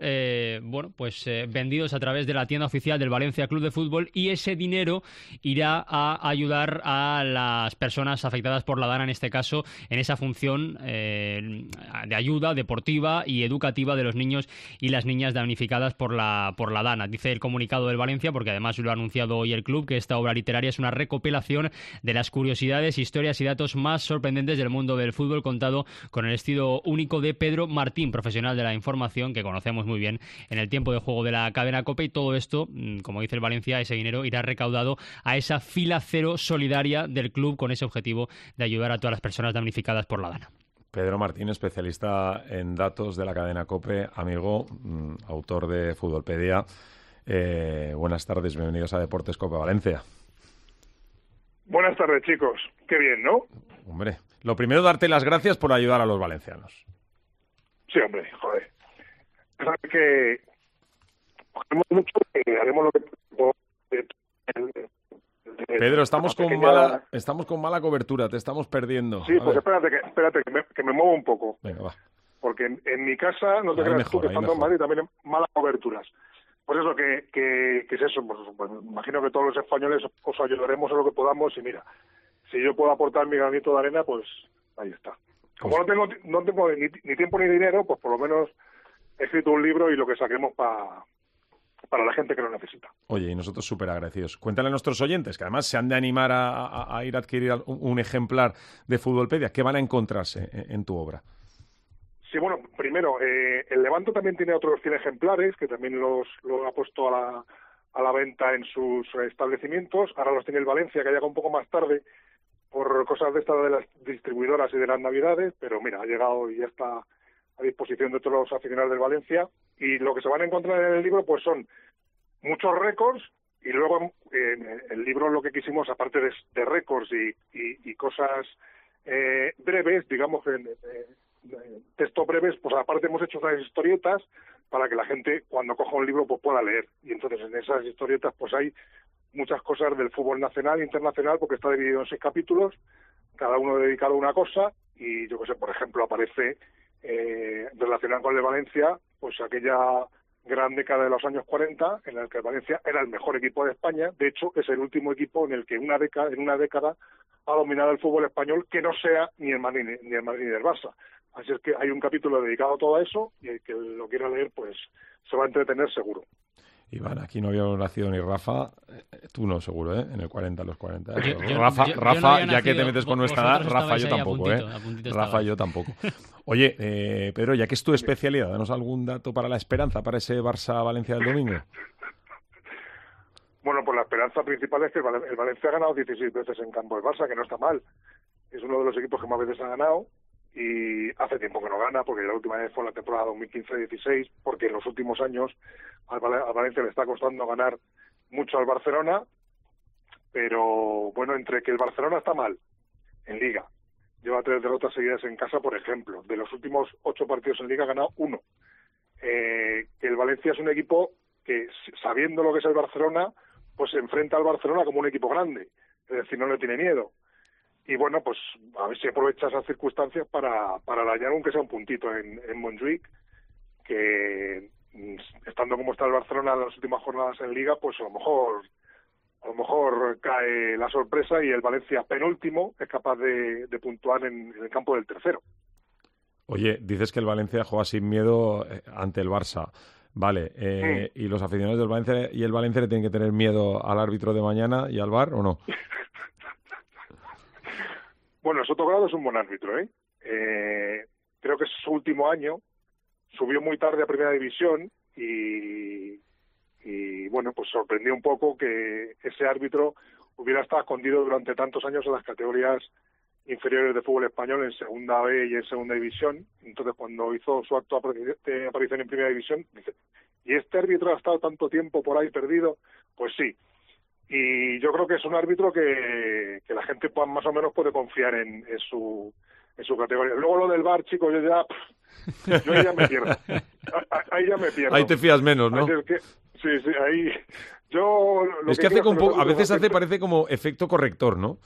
vendidos a través de la tienda oficial del Valencia Club de Fútbol, y ese dinero irá a ayudar a las personas afectadas por la DANA, en este caso, en esa función de ayuda deportiva y educativa de los niños y las niñas damnificadas por la DANA. Dice el comunicado del Valencia, porque además lo ha anunciado hoy el club, que esta obra literaria es una recopilación de las curiosidades, historias y datos más sorprendentes del mundo del fútbol, contado con el estilo único de Pedro Martín, profesional de la información que conocemos muy bien en el Tiempo de Juego de la cadena COPE, y todo esto, como dice el Valencia, ese dinero irá recaudado a esa fila cero solidaria del club con ese objetivo de ayudar a todas las personas damnificadas por la DANA. Pedro Martín, especialista en datos de la cadena COPE, amigo, autor de Futbolpedia. Buenas tardes, bienvenidos a Deportes COPE Valencia. Buenas tardes, chicos. Qué bien, ¿no? Hombre, lo primero, darte las gracias por ayudar a los valencianos. Sí, hombre, joder. Sabes que haremos mucho y haremos lo que... Pedro, estamos con mala cobertura, te estamos perdiendo. Sí, pues espérate que me muevo un poco. Venga, va. Porque en mi casa, no te creas tú, que estando en Madrid también hay malas coberturas. Pues eso, que es eso, pues imagino que todos los españoles os ayudaremos en lo que podamos, y mira, si yo puedo aportar mi granito de arena, pues ahí está. Como no tengo ni tiempo ni dinero, pues por lo menos he escrito un libro y lo que saquemos para la gente que lo necesita. Oye, y nosotros súper agradecidos. Cuéntale a nuestros oyentes, que además se han de animar a ir a adquirir un ejemplar de Futbolpedia. ¿Qué van a encontrarse en tu obra? Sí, bueno, primero, el Levanto también tiene otros 100 ejemplares, que también lo ha puesto a la venta en sus establecimientos. Ahora los tiene el Valencia, que ha llegado un poco más tarde por cosas de estas de las distribuidoras y de las Navidades, pero mira, ha llegado y ya está a disposición de todos los aficionados del Valencia. Y lo que se van a encontrar en el libro pues son muchos récords, y luego en el libro lo que quisimos, aparte de récords y cosas breves, digamos, textos breves, pues aparte hemos hecho unas historietas para que la gente cuando coja un libro pues pueda leer, y entonces en esas historietas pues hay muchas cosas del fútbol nacional e internacional, porque está dividido en 6 capítulos, cada uno dedicado a una cosa, y yo que sé, por ejemplo, aparece relacionado con el Valencia, pues aquella gran década de los años 40 en la que el Valencia era el mejor equipo de España. De hecho, es el último equipo en el que en una década ha dominado el fútbol español, que no sea ni el Madrid ni el Barça. Así es que hay un capítulo dedicado a todo eso, y el que lo quiera leer pues se va a entretener seguro. Iván, aquí no había nacido ni Rafa, tú no seguro, en el 40, los 40. Rafa, no ya que te metes con nuestra edad, Rafa, yo tampoco, Rafa, yo tampoco. Oye, Pedro, ya que es tu especialidad, danos algún dato para la esperanza, para ese Barça-Valencia del domingo. Bueno, pues la esperanza principal es que el Valencia ha ganado 16 veces en campo del Barça, que no está mal. Es uno de los equipos que más veces ha ganado y hace tiempo que no gana, porque la última vez fue en la temporada 2015-16, porque en los últimos años al Valencia le está costando ganar mucho al Barcelona, pero bueno, entre que el Barcelona está mal en Liga, lleva 3 derrotas seguidas en casa, por ejemplo, de los últimos 8 partidos en Liga ha ganado 1, que el Valencia es un equipo que, sabiendo lo que es el Barcelona, pues se enfrenta al Barcelona como un equipo grande, es decir, no le tiene miedo. Y bueno, pues a ver si aprovecha esas circunstancias para dañar aunque sea un puntito en Montjuic, que estando como está el Barcelona en las últimas jornadas en Liga, pues a lo mejor cae la sorpresa y el Valencia penúltimo es capaz de puntuar en el campo del tercero. Oye, dices que el Valencia juega sin miedo ante el Barça. Vale, ¿y los aficionados del Valencia y el Valencia le tienen que tener miedo al árbitro de mañana y al VAR o no? Bueno, Sotogrado es un buen árbitro, ¿eh? Creo que es su último año, subió muy tarde a Primera División y bueno, pues sorprendió un poco que ese árbitro hubiera estado escondido durante tantos años en las categorías inferiores de fútbol español, en Segunda B y en Segunda División. Entonces, cuando hizo su acto de aparición en Primera División, dice, ¿y este árbitro ha estado tanto tiempo por ahí perdido? Pues sí. Y yo creo que es un árbitro que la gente más o menos puede confiar en su categoría. Luego lo del VAR, chicos, yo ya me pierdo. Ahí ya me pierdo. Ahí te fías menos, ¿no? Sí, ahí yo... Es que hace a veces parece como efecto corrector, ¿no?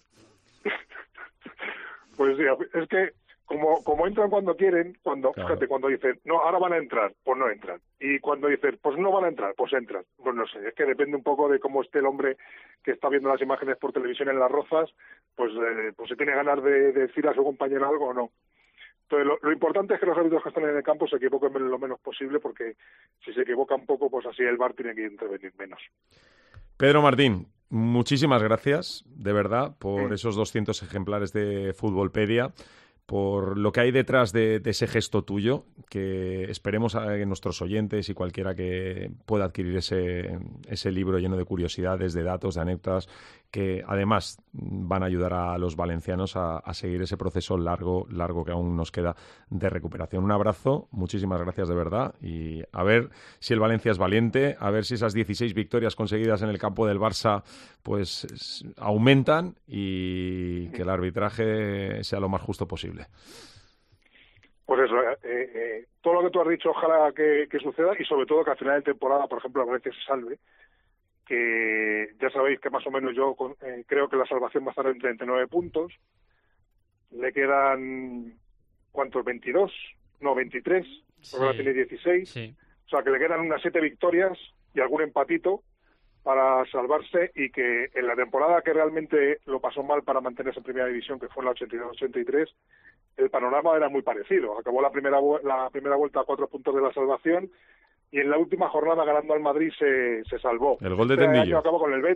Pues sí, es que como entran cuando quieren, fíjate, cuando dicen, no, ahora van a entrar, pues no entran. Y cuando dicen, pues no van a entrar, pues entran. Pues no sé, es que depende un poco de cómo esté el hombre que está viendo las imágenes por televisión en Las Rozas, pues si tiene ganas de decir a su compañero algo o no. Entonces, lo importante es que los árbitros que están en el campo se equivoquen lo menos posible, porque si se equivocan poco, pues así el VAR tiene que intervenir menos. Pedro Martín, muchísimas gracias, de verdad, por esos 200 ejemplares de Futbolpedia, por lo que hay detrás de ese gesto tuyo, que esperemos a que nuestros oyentes y cualquiera que pueda adquirir ese libro lleno de curiosidades, de datos, de anécdotas, que además van a ayudar a los valencianos a seguir ese proceso largo que aún nos queda de recuperación. Un abrazo, muchísimas gracias de verdad, y a ver si el Valencia es valiente, a ver si esas 16 victorias conseguidas en el campo del Barça pues aumentan y que el arbitraje sea lo más justo posible. Pues eso, todo lo que tú has dicho, ojalá que suceda, y sobre todo que al final de temporada, por ejemplo, el Valencia se salve, que ya sabéis que más o menos yo creo que la salvación va a estar en 39 puntos, le quedan, ¿cuántos? 22, no, 23, porque ahora tiene 16, sí. O sea que le quedan unas 7 victorias y algún empatito para salvarse, y que en la temporada que realmente lo pasó mal para mantenerse en Primera División, que fue en la 82-83, el panorama era muy parecido. Acabó la primera vuelta a 4 puntos de la salvación y en la última jornada, ganando al Madrid, se salvó. El gol de Tendillo. Este año acaba con el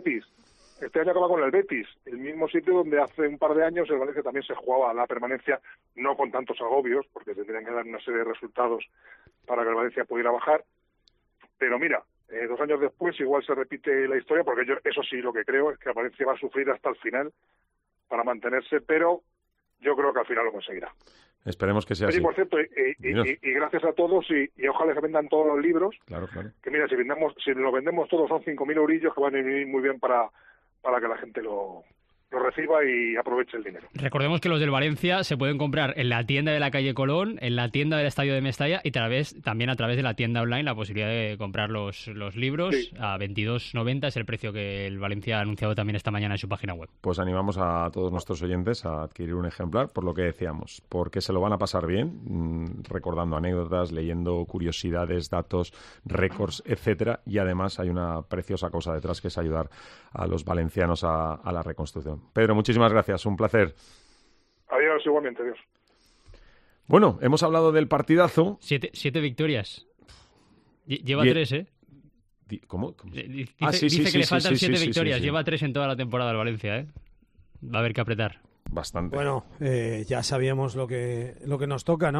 Betis, el mismo sitio donde hace un par de años el Valencia también se jugaba la permanencia, no con tantos agobios, porque tendrían que dar una serie de resultados para que el Valencia pudiera bajar. Pero mira, 2 años después igual se repite la historia, porque yo eso sí lo que creo es que el Valencia va a sufrir hasta el final para mantenerse, pero yo creo que al final lo conseguirá. Esperemos que sea así. Y por cierto, y gracias a todos, y ojalá que vendan todos los libros. Claro. Que mira, si los vendemos todos son 5.000 eurillos que van a venir muy bien para que la gente lo reciba y aproveche el dinero. Recordemos que los del Valencia se pueden comprar en la tienda de la calle Colón, en la tienda del Estadio de Mestalla y también a través de la tienda online la posibilidad de comprar los libros. Sí. A 22,90 es el precio que el Valencia ha anunciado también esta mañana en su página web. Pues animamos a todos nuestros oyentes a adquirir un ejemplar, por lo que decíamos, porque se lo van a pasar bien, recordando anécdotas, leyendo curiosidades, datos, récords, etcétera, y además hay una preciosa cosa detrás, que es ayudar a los valencianos a la reconstrucción. Pedro, muchísimas gracias, un placer. Adiós, igualmente, adiós. Bueno, hemos hablado del partidazo. 7 victorias. Lleva 3, ¿eh? ¿Cómo? Dice que le faltan 7 victorias. Lleva 3 en toda la temporada el Valencia, ¿eh? Va a haber que apretar. Bastante. Bueno, ya sabíamos lo que nos toca, ¿no?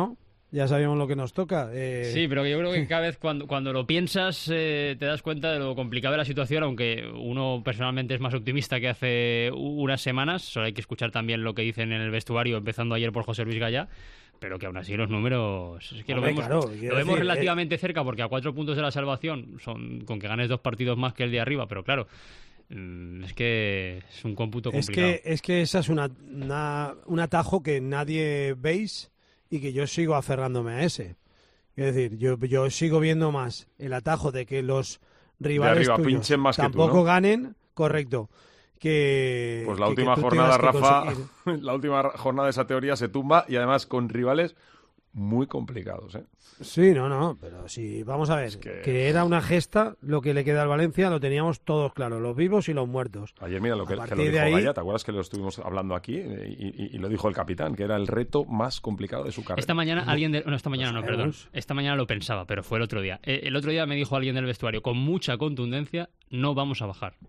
Ya sabíamos lo que nos toca. Sí, pero yo creo que cada vez cuando lo piensas te das cuenta de lo complicada de la situación, aunque uno personalmente es más optimista que hace unas semanas. Solo hay que escuchar también lo que dicen en el vestuario, empezando ayer por José Luis Gallá, pero que aún así los números es que lo vemos relativamente cerca, porque a 4 puntos de la salvación son con que ganes 2 partidos más que el de arriba, pero claro, es que es un cómputo complicado. Es que esa es un atajo que nadie veis y que yo sigo aferrándome a ese. Es decir, yo sigo viendo más el atajo de que los rivales tuyos más tampoco que tú, ¿no? ganen, correcto, que pues la que última tú jornada, tengas que Rafa, conseguir. la última jornada de esa teoría se tumba, y además con rivales muy complicados, ¿eh? Sí, no, pero sí, vamos a ver, que era una gesta, lo que le queda al Valencia, lo teníamos todos claro, los vivos y los muertos. Ayer mira lo que lo dijo Gallá, ¿te acuerdas que lo estuvimos hablando aquí? Y lo dijo el capitán, que era el reto más complicado de su carrera. Esta mañana esta mañana lo pensaba, pero fue el otro día. El otro día me dijo alguien del vestuario, con mucha contundencia, no vamos a bajar.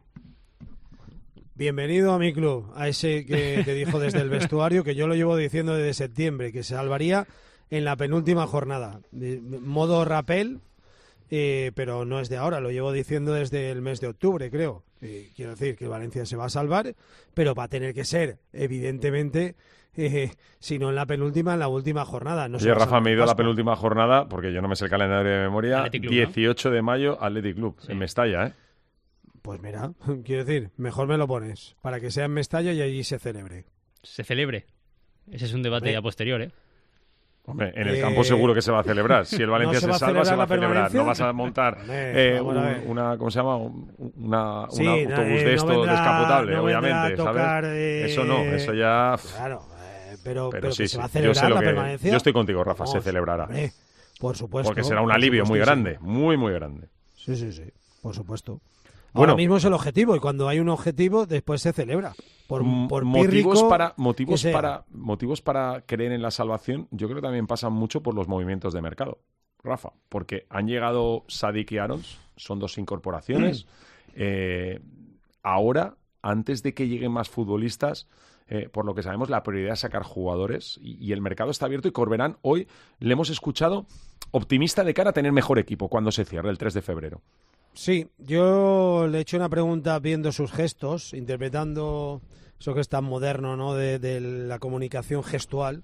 Bienvenido a mi club, a ese que te dijo desde el vestuario, que yo lo llevo diciendo desde septiembre, que se salvaría en la penúltima jornada, de modo rappel, pero no es de ahora, lo llevo diciendo desde el mes de octubre, creo. Quiero decir que Valencia se va a salvar, pero va a tener que ser, evidentemente, si no en la penúltima, en la última jornada. No Oye, Rafa, me he ido a la penúltima jornada, porque yo no me sé el calendario de memoria, Club, 18 de mayo, Athletic Club, sí. En Mestalla, ¿eh? Pues mira, quiero decir, mejor me lo pones, para que sea en Mestalla y allí se celebre. ¿Se celebre? Ese es un debate ya posterior, ¿eh? Hombre, en el campo seguro que se va a celebrar. Si el Valencia se salva, se va a celebrar. No vas a montar ¿cómo se llama? Un autobús de estos descapotable, obviamente, ¿sabes? Eso no, eso ya... Claro, pero sí, se va a celebrar la permanencia. Yo estoy contigo, Rafa, se celebrará. Hombre, por supuesto. Porque será un alivio muy grande, muy grande. Sí, por supuesto. Ahora mismo es el objetivo, y cuando hay un objetivo, después se celebra. Por motivos para creer en la salvación, yo creo que también pasan mucho por los movimientos de mercado, Rafa, porque han llegado Sadik y Arons, son 2 incorporaciones. Ahora, antes de que lleguen más futbolistas, por lo que sabemos, la prioridad es sacar jugadores, y el mercado está abierto, y Corberán hoy le hemos escuchado optimista de cara a tener mejor equipo cuando se cierre el 3 de febrero. Sí, yo le he hecho una pregunta viendo sus gestos, interpretando eso que es tan moderno, ¿no? de la comunicación gestual,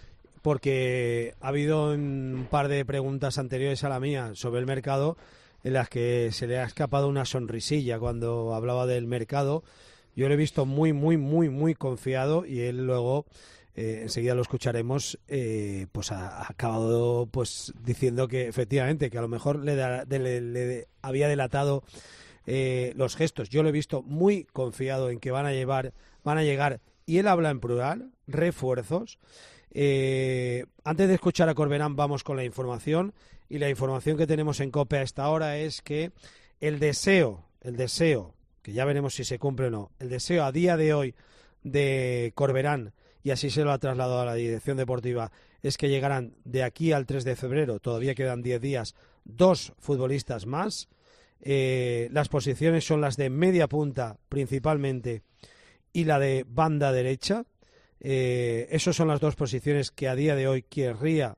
porque ha habido un par de preguntas anteriores a la mía sobre el mercado en las que se le ha escapado una sonrisilla cuando hablaba del mercado. Yo lo he visto muy confiado, y él luego, enseguida lo escucharemos, pues ha acabado pues diciendo que efectivamente que a lo mejor le había delatado los gestos. Yo lo he visto muy confiado en que van a llegar, y él habla en plural, refuerzos. Antes de escuchar a Corberán, vamos con la información, y la información que tenemos en COPE a esta hora es que el deseo, que ya veremos si se cumple o no, el deseo a día de hoy de Corberán, y así se lo ha trasladado a la dirección deportiva, es que llegarán de aquí al 3 de febrero, todavía quedan 10 días, 2 futbolistas más. Las posiciones son las de media punta principalmente y la de banda derecha. Esas son las 2 posiciones que a día de hoy querría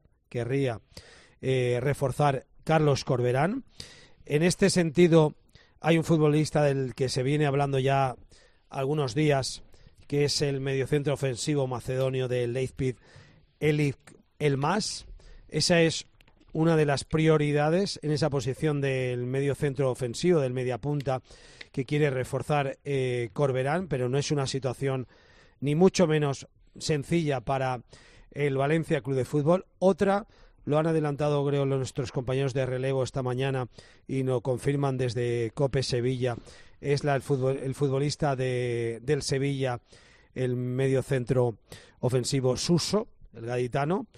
reforzar Carlos Corberán. En este sentido, hay un futbolista del que se viene hablando ya algunos días, que es el mediocentro ofensivo macedonio del Leipzig, Elik Elmas. Esa es una de las prioridades en esa posición del mediocentro ofensivo, del mediapunta, que quiere reforzar Corberán, pero no es una situación ni mucho menos sencilla para el Valencia Club de Fútbol. Otra, lo han adelantado creo nuestros compañeros de relevo esta mañana y lo confirman desde COPE Sevilla, es el futbolista del Sevilla, el mediocentro ofensivo Suso, el gaditano.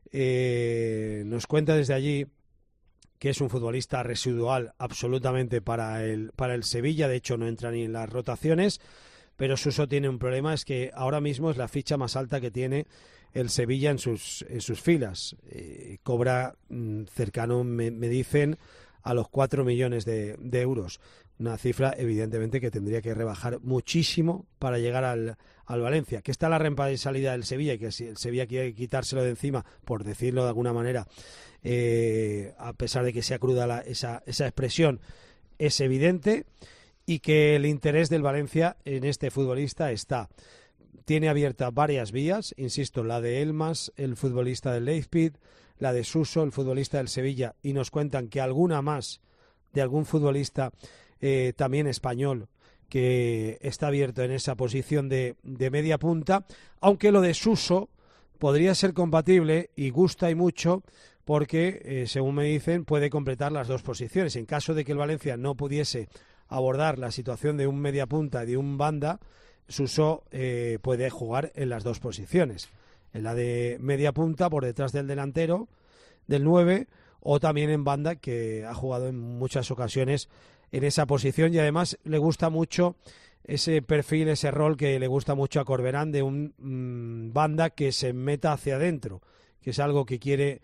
Nos cuenta desde allí que es un futbolista residual absolutamente para el Sevilla, de hecho no entra ni en las rotaciones, pero Suso tiene un problema, es que ahora mismo es la ficha más alta que tiene el Sevilla en sus filas. Cobra cercano, me dicen, a los 4 millones de euros. una cifra evidentemente que tendría que rebajar muchísimo para llegar al Valencia. Que está la rampa de salida del Sevilla y que si el Sevilla quiere quitárselo de encima, por decirlo de alguna manera, a pesar de que sea cruda esa expresión, es evidente, y que el interés del Valencia en este futbolista tiene abiertas varias vías, insisto, la de Elmas, el futbolista del Leipzig, la de Suso, el futbolista del Sevilla, y nos cuentan que alguna más de algún futbolista también español que está abierto en esa posición de media punta, aunque lo de Suso podría ser compatible y gusta y mucho porque, según me dicen, puede completar las dos posiciones. En caso de que el Valencia no pudiese abordar la situación de un media punta y de un banda, Suso puede jugar en las dos posiciones, en la de media punta por detrás del delantero, del 9, o también en banda, que ha jugado en muchas ocasiones en esa posición, y además le gusta mucho ese perfil, ese rol que le gusta mucho a Corberán de un banda que se meta hacia adentro, que es algo que quiere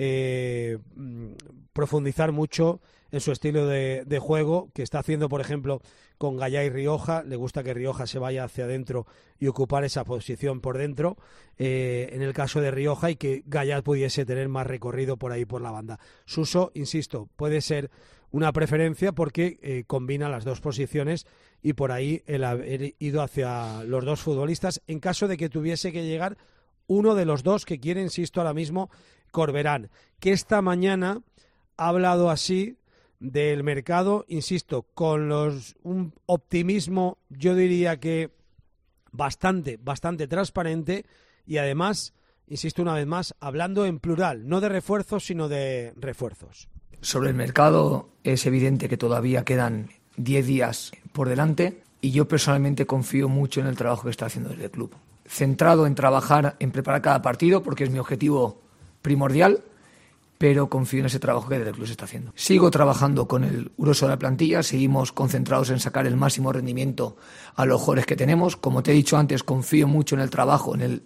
profundizar mucho en su estilo de juego, que está haciendo, por ejemplo, con Gallá y Rioja. Le gusta que Rioja se vaya hacia adentro y ocupar esa posición por dentro, en el caso de Rioja, y que Gallá pudiese tener más recorrido por ahí por la banda. Suso, insisto, puede ser una preferencia porque combina las dos posiciones, y por ahí el haber ido hacia los dos futbolistas en caso de que tuviese que llegar uno de los dos que quiere, insisto, ahora mismo Corberán, que esta mañana ha hablado así del mercado, insisto, con un optimismo, yo diría que bastante transparente, y además, insisto una vez más, hablando en plural, no de refuerzos, sino de refuerzos. Sobre el mercado es evidente que todavía quedan 10 días por delante, y yo personalmente confío mucho en el trabajo que está haciendo desde el club. Centrado en trabajar, en preparar cada partido, porque es mi objetivo primordial, pero confío en ese trabajo que desde el club se está haciendo. Sigo trabajando con el grueso de la plantilla, seguimos concentrados en sacar el máximo rendimiento a los jugadores que tenemos. Como te he dicho antes, confío mucho en el trabajo, en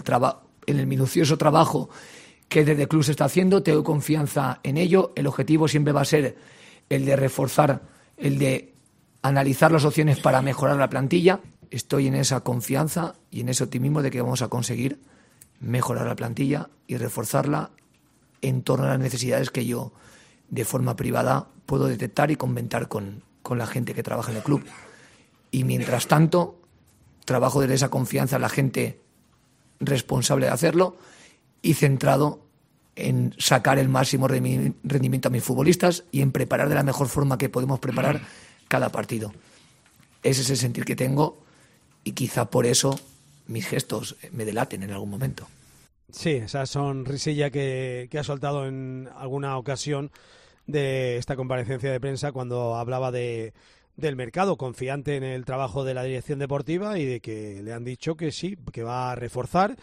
el minucioso trabajo que desde el club se está haciendo. Tengo confianza en ello. El objetivo siempre va a ser el de reforzar, el de analizar las opciones para mejorar la plantilla. Estoy en esa confianza y en ese optimismo de que vamos a conseguir mejorar la plantilla y reforzarla en torno a las necesidades que yo, de forma privada, puedo detectar y comentar con la gente que trabaja en el club. Y mientras tanto, trabajo desde esa confianza en la gente responsable de hacerlo y centrado en sacar el máximo rendimiento a mis futbolistas y en preparar de la mejor forma que podemos preparar cada partido. Ese es el sentir que tengo, y quizá por eso mis gestos me delaten en algún momento. Sí, esa sonrisilla que ha soltado en alguna ocasión de esta comparecencia de prensa cuando hablaba del mercado, confiante en el trabajo de la dirección deportiva y de que le han dicho que sí, que va a reforzar,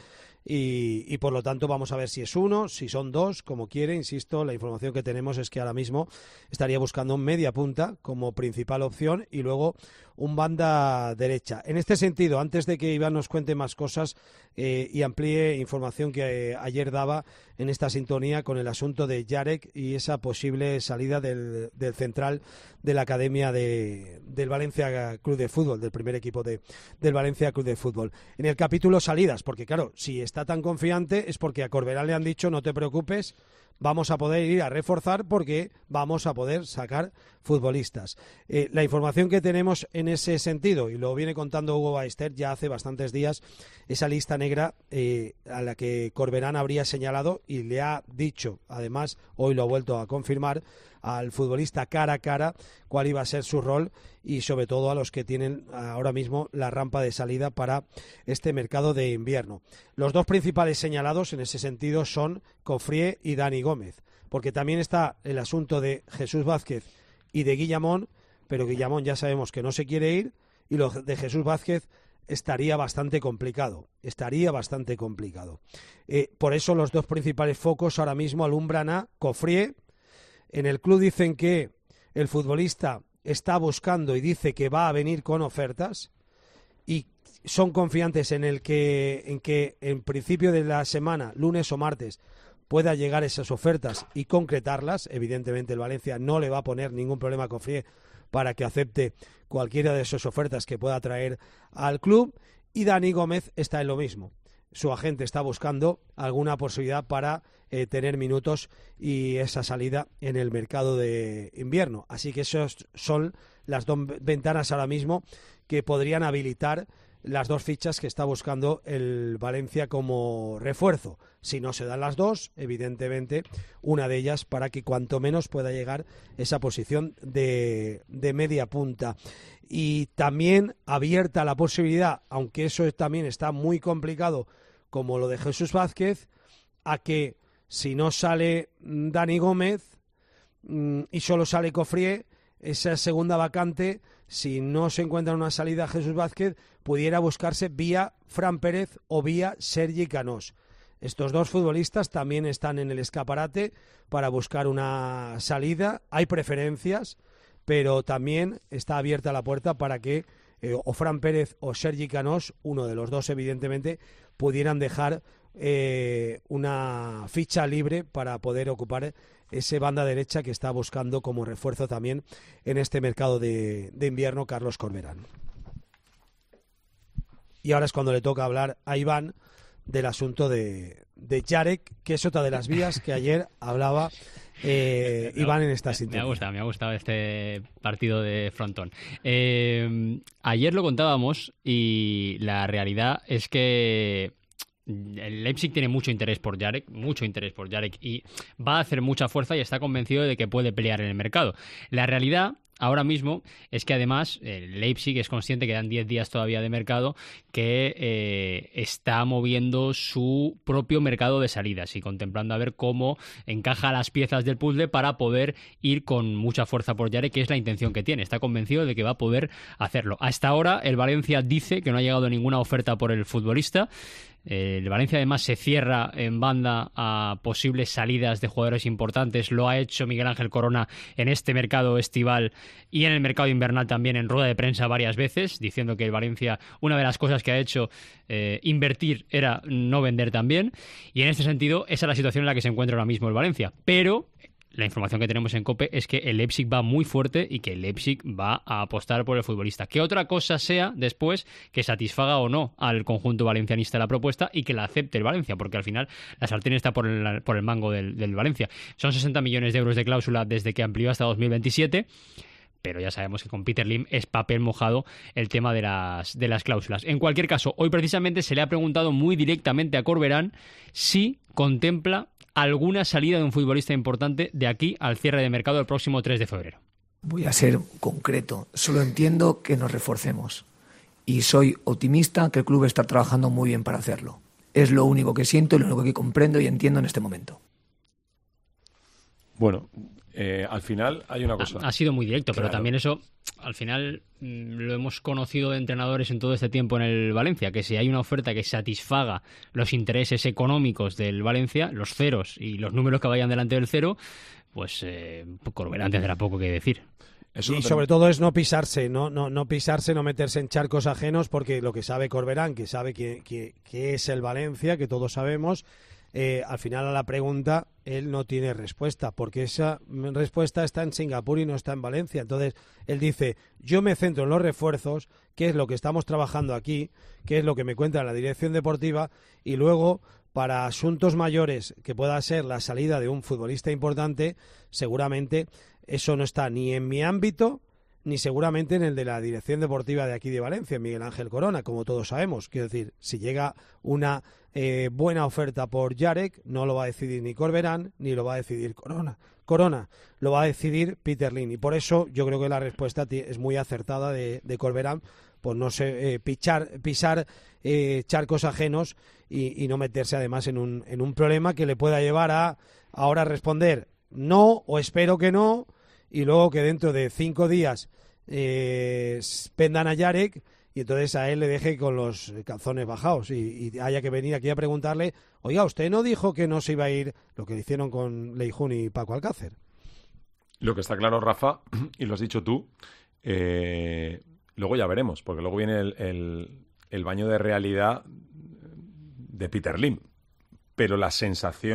y por lo tanto vamos a ver si es uno, si son dos, como quiere. Insisto, la información que tenemos es que ahora mismo estaría buscando un media punta como principal opción y luego un banda derecha. En este sentido, antes de que Iván nos cuente más cosas y amplíe información que ayer daba en esta sintonía con el asunto de Yarek y esa posible salida del central de la academia del Valencia Club de Fútbol, del primer equipo del Valencia Club de Fútbol. En el capítulo salidas, porque claro, si está tan confiante es porque a Corberán le han dicho no te preocupes, vamos a poder ir a reforzar porque vamos a poder sacar futbolistas. La información que tenemos en ese sentido, y lo viene contando Hugo Ballester ya hace bastantes días, esa lista negra a la que Corberán habría señalado y le ha dicho, además, hoy lo ha vuelto a confirmar, al futbolista cara a cara cuál iba a ser su rol y sobre todo a los que tienen ahora mismo la rampa de salida para este mercado de invierno. Los dos principales señalados en ese sentido son Cofré y Dani Gómez, porque también está el asunto de Jesús Vázquez y de Guillamón, pero Guillamón ya sabemos que no se quiere ir, y lo de Jesús Vázquez estaría bastante complicado. Por eso los dos principales focos ahora mismo alumbran a Cofré. En el club dicen que el futbolista está buscando y dice que va a venir con ofertas, y son confiantes en que en principio de la semana, lunes o martes, pueda llegar esas ofertas y concretarlas. Evidentemente el Valencia no le va a poner ningún problema a Cofré para que acepte cualquiera de esas ofertas que pueda traer al club. Y Dani Gómez está en lo mismo. Su agente está buscando alguna posibilidad para tener minutos y esa salida en el mercado de invierno. Así que esas son las dos ventanas ahora mismo que podrían habilitar las dos fichas que está buscando el Valencia como refuerzo. Si no se dan las dos, evidentemente una de ellas para que cuanto menos pueda llegar esa posición de media punta. Y también abierta la posibilidad, aunque eso también está muy complicado, como lo de Jesús Vázquez, a que si no sale Dani Gómez y solo sale Cofré, esa segunda vacante, si no se encuentra una salida a Jesús Vázquez, pudiera buscarse vía Fran Pérez o vía Sergi Canós. Estos dos futbolistas también están en el escaparate para buscar una salida. Hay preferencias, pero también está abierta la puerta para que o Fran Pérez o Sergi Canós, uno de los dos evidentemente, pudieran dejar una ficha libre para poder ocupar ese banda derecha que está buscando como refuerzo también en este mercado de invierno Carlos Corberán. Y ahora es cuando le toca hablar a Iván del asunto de Yarek, que es otra de las vías que ayer hablaba Iván en esta sintonía. Me ha gustado este partido de frontón. Ayer lo contábamos y la realidad es que el Leipzig tiene mucho interés por Yarek y va a hacer mucha fuerza y está convencido de que puede pelear en el mercado. La realidad ahora mismo es que además el Leipzig es consciente que dan 10 días todavía de mercado, que está moviendo su propio mercado de salidas y contemplando a ver cómo encaja las piezas del puzzle para poder ir con mucha fuerza por Yarek, que es la intención que tiene. Está convencido de que va a poder hacerlo. Hasta ahora el Valencia dice que no ha llegado ninguna oferta por el futbolista. El Valencia además se cierra en banda a posibles salidas de jugadores importantes. Lo ha hecho Miguel Ángel Corona en este mercado estival y en el mercado invernal también en rueda de prensa varias veces, diciendo que el Valencia, una de las cosas que ha hecho invertir era no vender también, y en este sentido esa es la situación en la que se encuentra ahora mismo el Valencia. Pero la información que tenemos en COPE es que el Leipzig va muy fuerte y que el Leipzig va a apostar por el futbolista. Que otra cosa sea después que satisfaga o no al conjunto valencianista la propuesta y que la acepte el Valencia, porque al final la sartén está por el mango del Valencia. Son 60 millones de euros de cláusula desde que amplió hasta 2027, pero ya sabemos que con Peter Lim es papel mojado el tema de las cláusulas. En cualquier caso, hoy precisamente se le ha preguntado muy directamente a Corberán si contempla alguna salida de un futbolista importante de aquí al cierre de mercado el próximo 3 de febrero. Voy a ser concreto. Solo entiendo que nos reforcemos. Y soy optimista que el club está trabajando muy bien para hacerlo. Es lo único que siento y lo único que comprendo y entiendo en este momento. Bueno, al final hay una cosa. Ha sido muy directo, claro. Pero también eso, al final, lo hemos conocido de entrenadores en todo este tiempo en el Valencia, que si hay una oferta que satisfaga los intereses económicos del Valencia, los ceros y los números que vayan delante del cero, pues Corberán tendrá poco que decir. Y sobre todo es no pisarse, no pisarse, no meterse en charcos ajenos, porque lo que sabe Corberán, que sabe que es el Valencia, que todos sabemos, al final a la pregunta él no tiene respuesta, porque esa respuesta está en Singapur y no está en Valencia. Entonces él dice, yo me centro en los refuerzos, que es lo que estamos trabajando aquí, que es lo que me cuenta la dirección deportiva, y luego para asuntos mayores, que pueda ser la salida de un futbolista importante, seguramente eso no está ni en mi ámbito, ni seguramente en el de la dirección deportiva de aquí de Valencia, Miguel Ángel Corona, como todos sabemos. Quiero decir, si llega una buena oferta por Yarek, no lo va a decidir ni Corberán, ni lo va a decidir Corona lo va a decidir Peter Lim. Y por eso yo creo que la respuesta es muy acertada de Corberán, por no pisar charcos ajenos y no meterse además en un problema que le pueda llevar a ahora responder no o espero que no, y luego que dentro de 5 días vendan a Yarek y entonces a él le deje con los calzones bajados y haya que venir aquí a preguntarle, oiga, usted no dijo que no se iba a ir, lo que hicieron con Leijun y Paco Alcácer. Lo que está claro, Rafa, y lo has dicho tú, luego ya veremos, porque luego viene el baño de realidad de Peter Lim, pero la sensación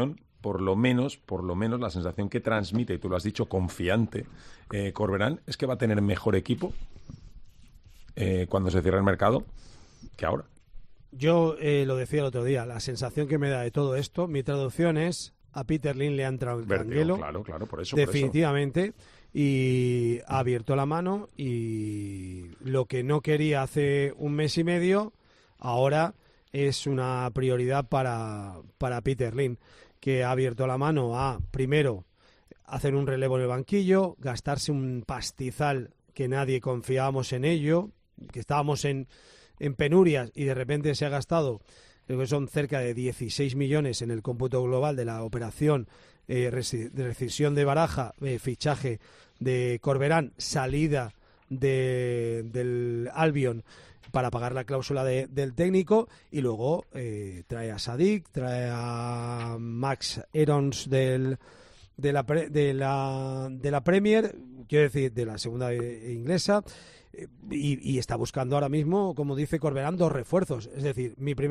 por lo menos la sensación que transmite, y tú lo has dicho, confiante, Corberán, es que va a tener mejor equipo cuando se cierre el mercado que ahora. Yo lo decía el otro día, la sensación que me da de todo esto, mi traducción es: a Peter Lim le ha entrado el canguelo, claro, por eso, definitivamente, y ha abierto la mano, y lo que no quería hace un mes y medio, ahora es una prioridad para Peter Lim, que ha abierto la mano a, primero, hacer un relevo en el banquillo, gastarse un pastizal que nadie confiábamos en ello, que estábamos en penurias, y de repente se ha gastado, creo que son cerca de 16 millones en el cómputo global de la operación, de rescisión de Baraja, fichaje de Corberán, salida del Albion para pagar la cláusula del técnico, y luego trae a Sadik, trae a Max Aarons de la Premier, quiero decir, de la segunda inglesa, y está buscando ahora mismo, como dice Corberán, 2 refuerzos. Es decir,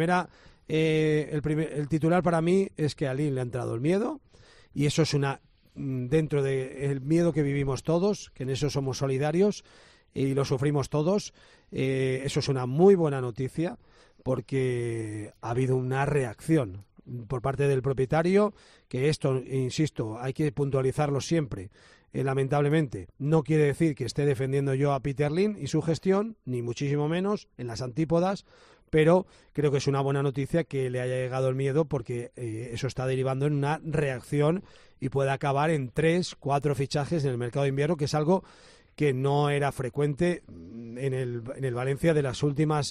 el titular para mí es que a Lim le ha entrado el miedo, y eso es dentro del miedo que vivimos todos, que en eso somos solidarios y lo sufrimos todos. Eso es una muy buena noticia, porque ha habido una reacción por parte del propietario, que esto, insisto, hay que puntualizarlo siempre. Lamentablemente, no quiere decir que esté defendiendo yo a Peter Lim y su gestión, ni muchísimo menos, en las antípodas, pero creo que es una buena noticia que le haya llegado el miedo, porque eso está derivando en una reacción y puede acabar en 3-4 fichajes en el mercado de invierno, que es algo que no era frecuente en el Valencia de las últimas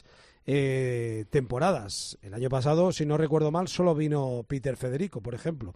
temporadas. El año pasado, si no recuerdo mal, solo vino Peter Federico, por ejemplo,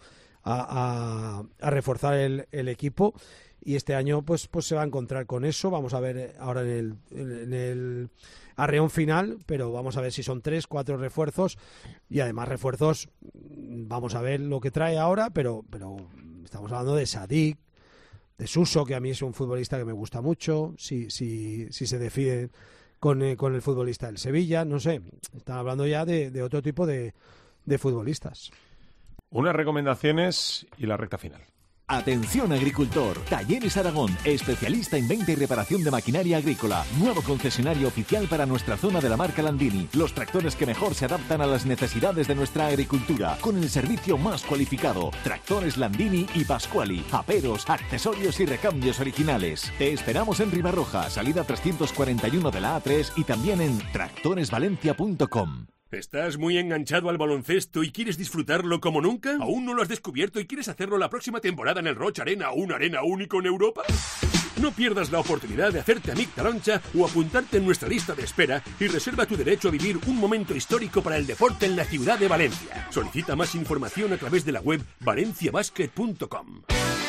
a reforzar el equipo, y este año pues se va a encontrar con eso. Vamos a ver ahora en el arreón final, pero vamos a ver si son 3-4 refuerzos, y además refuerzos, vamos a ver lo que trae ahora, pero estamos hablando de Sadik, de Suso, que a mí es un futbolista que me gusta mucho, si se decide con el futbolista del Sevilla, no sé, están hablando ya de otro tipo de futbolistas. Unas recomendaciones y la recta final. Atención agricultor, Talleres Aragón, especialista en venta y reparación de maquinaria agrícola, nuevo concesionario oficial para nuestra zona de la marca Landini, los tractores que mejor se adaptan a las necesidades de nuestra agricultura, con el servicio más cualificado, tractores Landini y Pasquali, aperos, accesorios y recambios originales. Te esperamos en Ribarroja, salida 341 de la A3, y también en tractoresvalencia.com. ¿Estás muy enganchado al baloncesto y quieres disfrutarlo como nunca? ¿Aún no lo has descubierto y quieres hacerlo la próxima temporada en el Roig Arena, una arena único en Europa? No pierdas la oportunidad de hacerte amic taroncha o apuntarte en nuestra lista de espera y reserva tu derecho a vivir un momento histórico para el deporte en la ciudad de Valencia. Solicita más información a través de la web valenciabasket.com.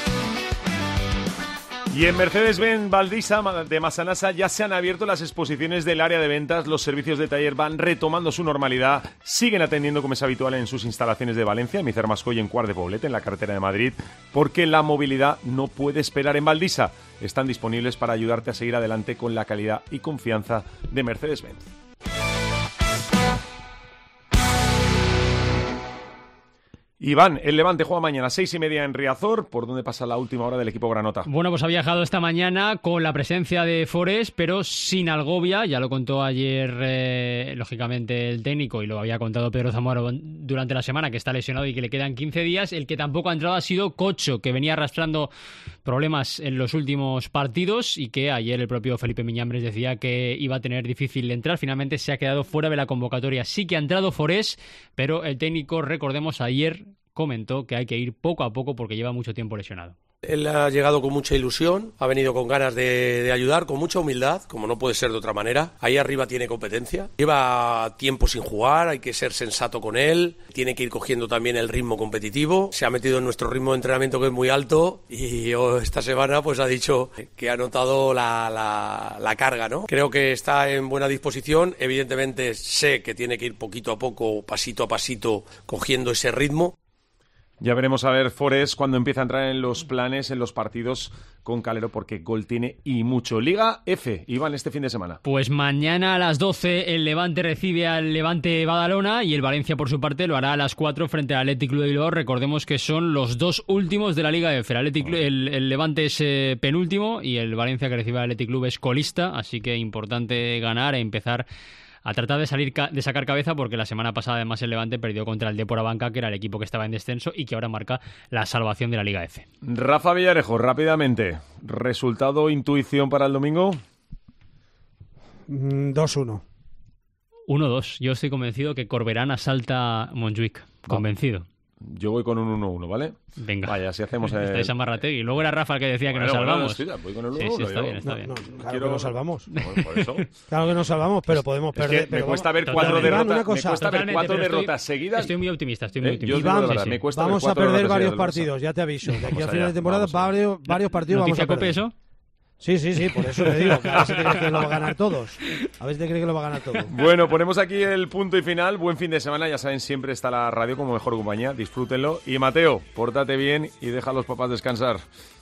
Y en Mercedes-Benz Valdisa de Massanassa ya se han abierto las exposiciones del área de ventas, los servicios de taller van retomando su normalidad, siguen atendiendo como es habitual en sus instalaciones de Valencia, en Micer Mascoy, en Cuart de Poblet, en la carretera de Madrid, porque la movilidad no puede esperar en Valdisa. Están disponibles para ayudarte a seguir adelante con la calidad y confianza de Mercedes-Benz. Iván, el Levante juega mañana a 6:30 en Riazor. ¿Por dónde pasa la última hora del equipo granota? Bueno, pues ha viajado esta mañana con la presencia de Forés, pero sin Algovia. Ya lo contó ayer, lógicamente, el técnico, y lo había contado Pedro Zamora durante la semana, que está lesionado y que le quedan 15 días. El que tampoco ha entrado ha sido Cocho, que venía arrastrando problemas en los últimos partidos y que ayer el propio Felipe Miñambres decía que iba a tener difícil entrar. Finalmente se ha quedado fuera de la convocatoria. Sí que ha entrado Forés, pero el técnico, recordemos, ayer comentó que hay que ir poco a poco porque lleva mucho tiempo lesionado. Él ha llegado con mucha ilusión, ha venido con ganas de ayudar, con mucha humildad, como no puede ser de otra manera. Ahí arriba tiene competencia, lleva tiempo sin jugar, hay que ser sensato con él, tiene que ir cogiendo también el ritmo competitivo. Se ha metido en nuestro ritmo de entrenamiento, que es muy alto, y esta semana pues ha dicho que ha notado la carga, ¿no? Creo que está en buena disposición, evidentemente sé que tiene que ir poquito a poco, pasito a pasito, cogiendo ese ritmo. Ya veremos a ver Forest cuando empieza a entrar en los planes, en los partidos con Calero, porque gol tiene y mucho. Liga F, Iván, este fin de semana. Pues mañana a las 12 el Levante recibe al Levante Badalona y el Valencia, por su parte, lo hará a las 4 frente al Athletic Club de Bilbao. Recordemos que son los dos últimos de la Liga F. El Levante es penúltimo y el Valencia, que recibe al Athletic Club, es colista, así que importante ganar e empezar a tratar de sacar cabeza, porque la semana pasada además el Levante perdió contra el Depor Abanca, que era el equipo que estaba en descenso y que ahora marca la salvación de la Liga F. Rafa Villarejo, rápidamente, ¿resultado, intuición para el domingo? 2-1. 1-2. Yo estoy convencido que Corberán asalta Montjuic. Convencido. Yo voy con un 1-1, ¿vale? Venga. Vaya, si hacemos... Estáis a Marrategui. Luego era Rafa el que decía que nos salvamos. Voy con el 1-1. Sí, está bien, está bien. Claro que nos salvamos. Por eso. Claro que nos salvamos, pero podemos perder. Me cuesta ver 4 derrotas seguidas. Estoy muy optimista, Iván, vamos a perder varios partidos, ya te aviso. De aquí a final de temporada, varios partidos vamos a perder. ¿Noticia Cope eso? Sí, por eso te digo, que a ver si te crees que lo va a ganar todos. Bueno, ponemos aquí el punto y final. Buen fin de semana, ya saben, siempre está la radio como mejor compañía. Disfrútenlo. Y Mateo, pórtate bien y deja a los papás descansar.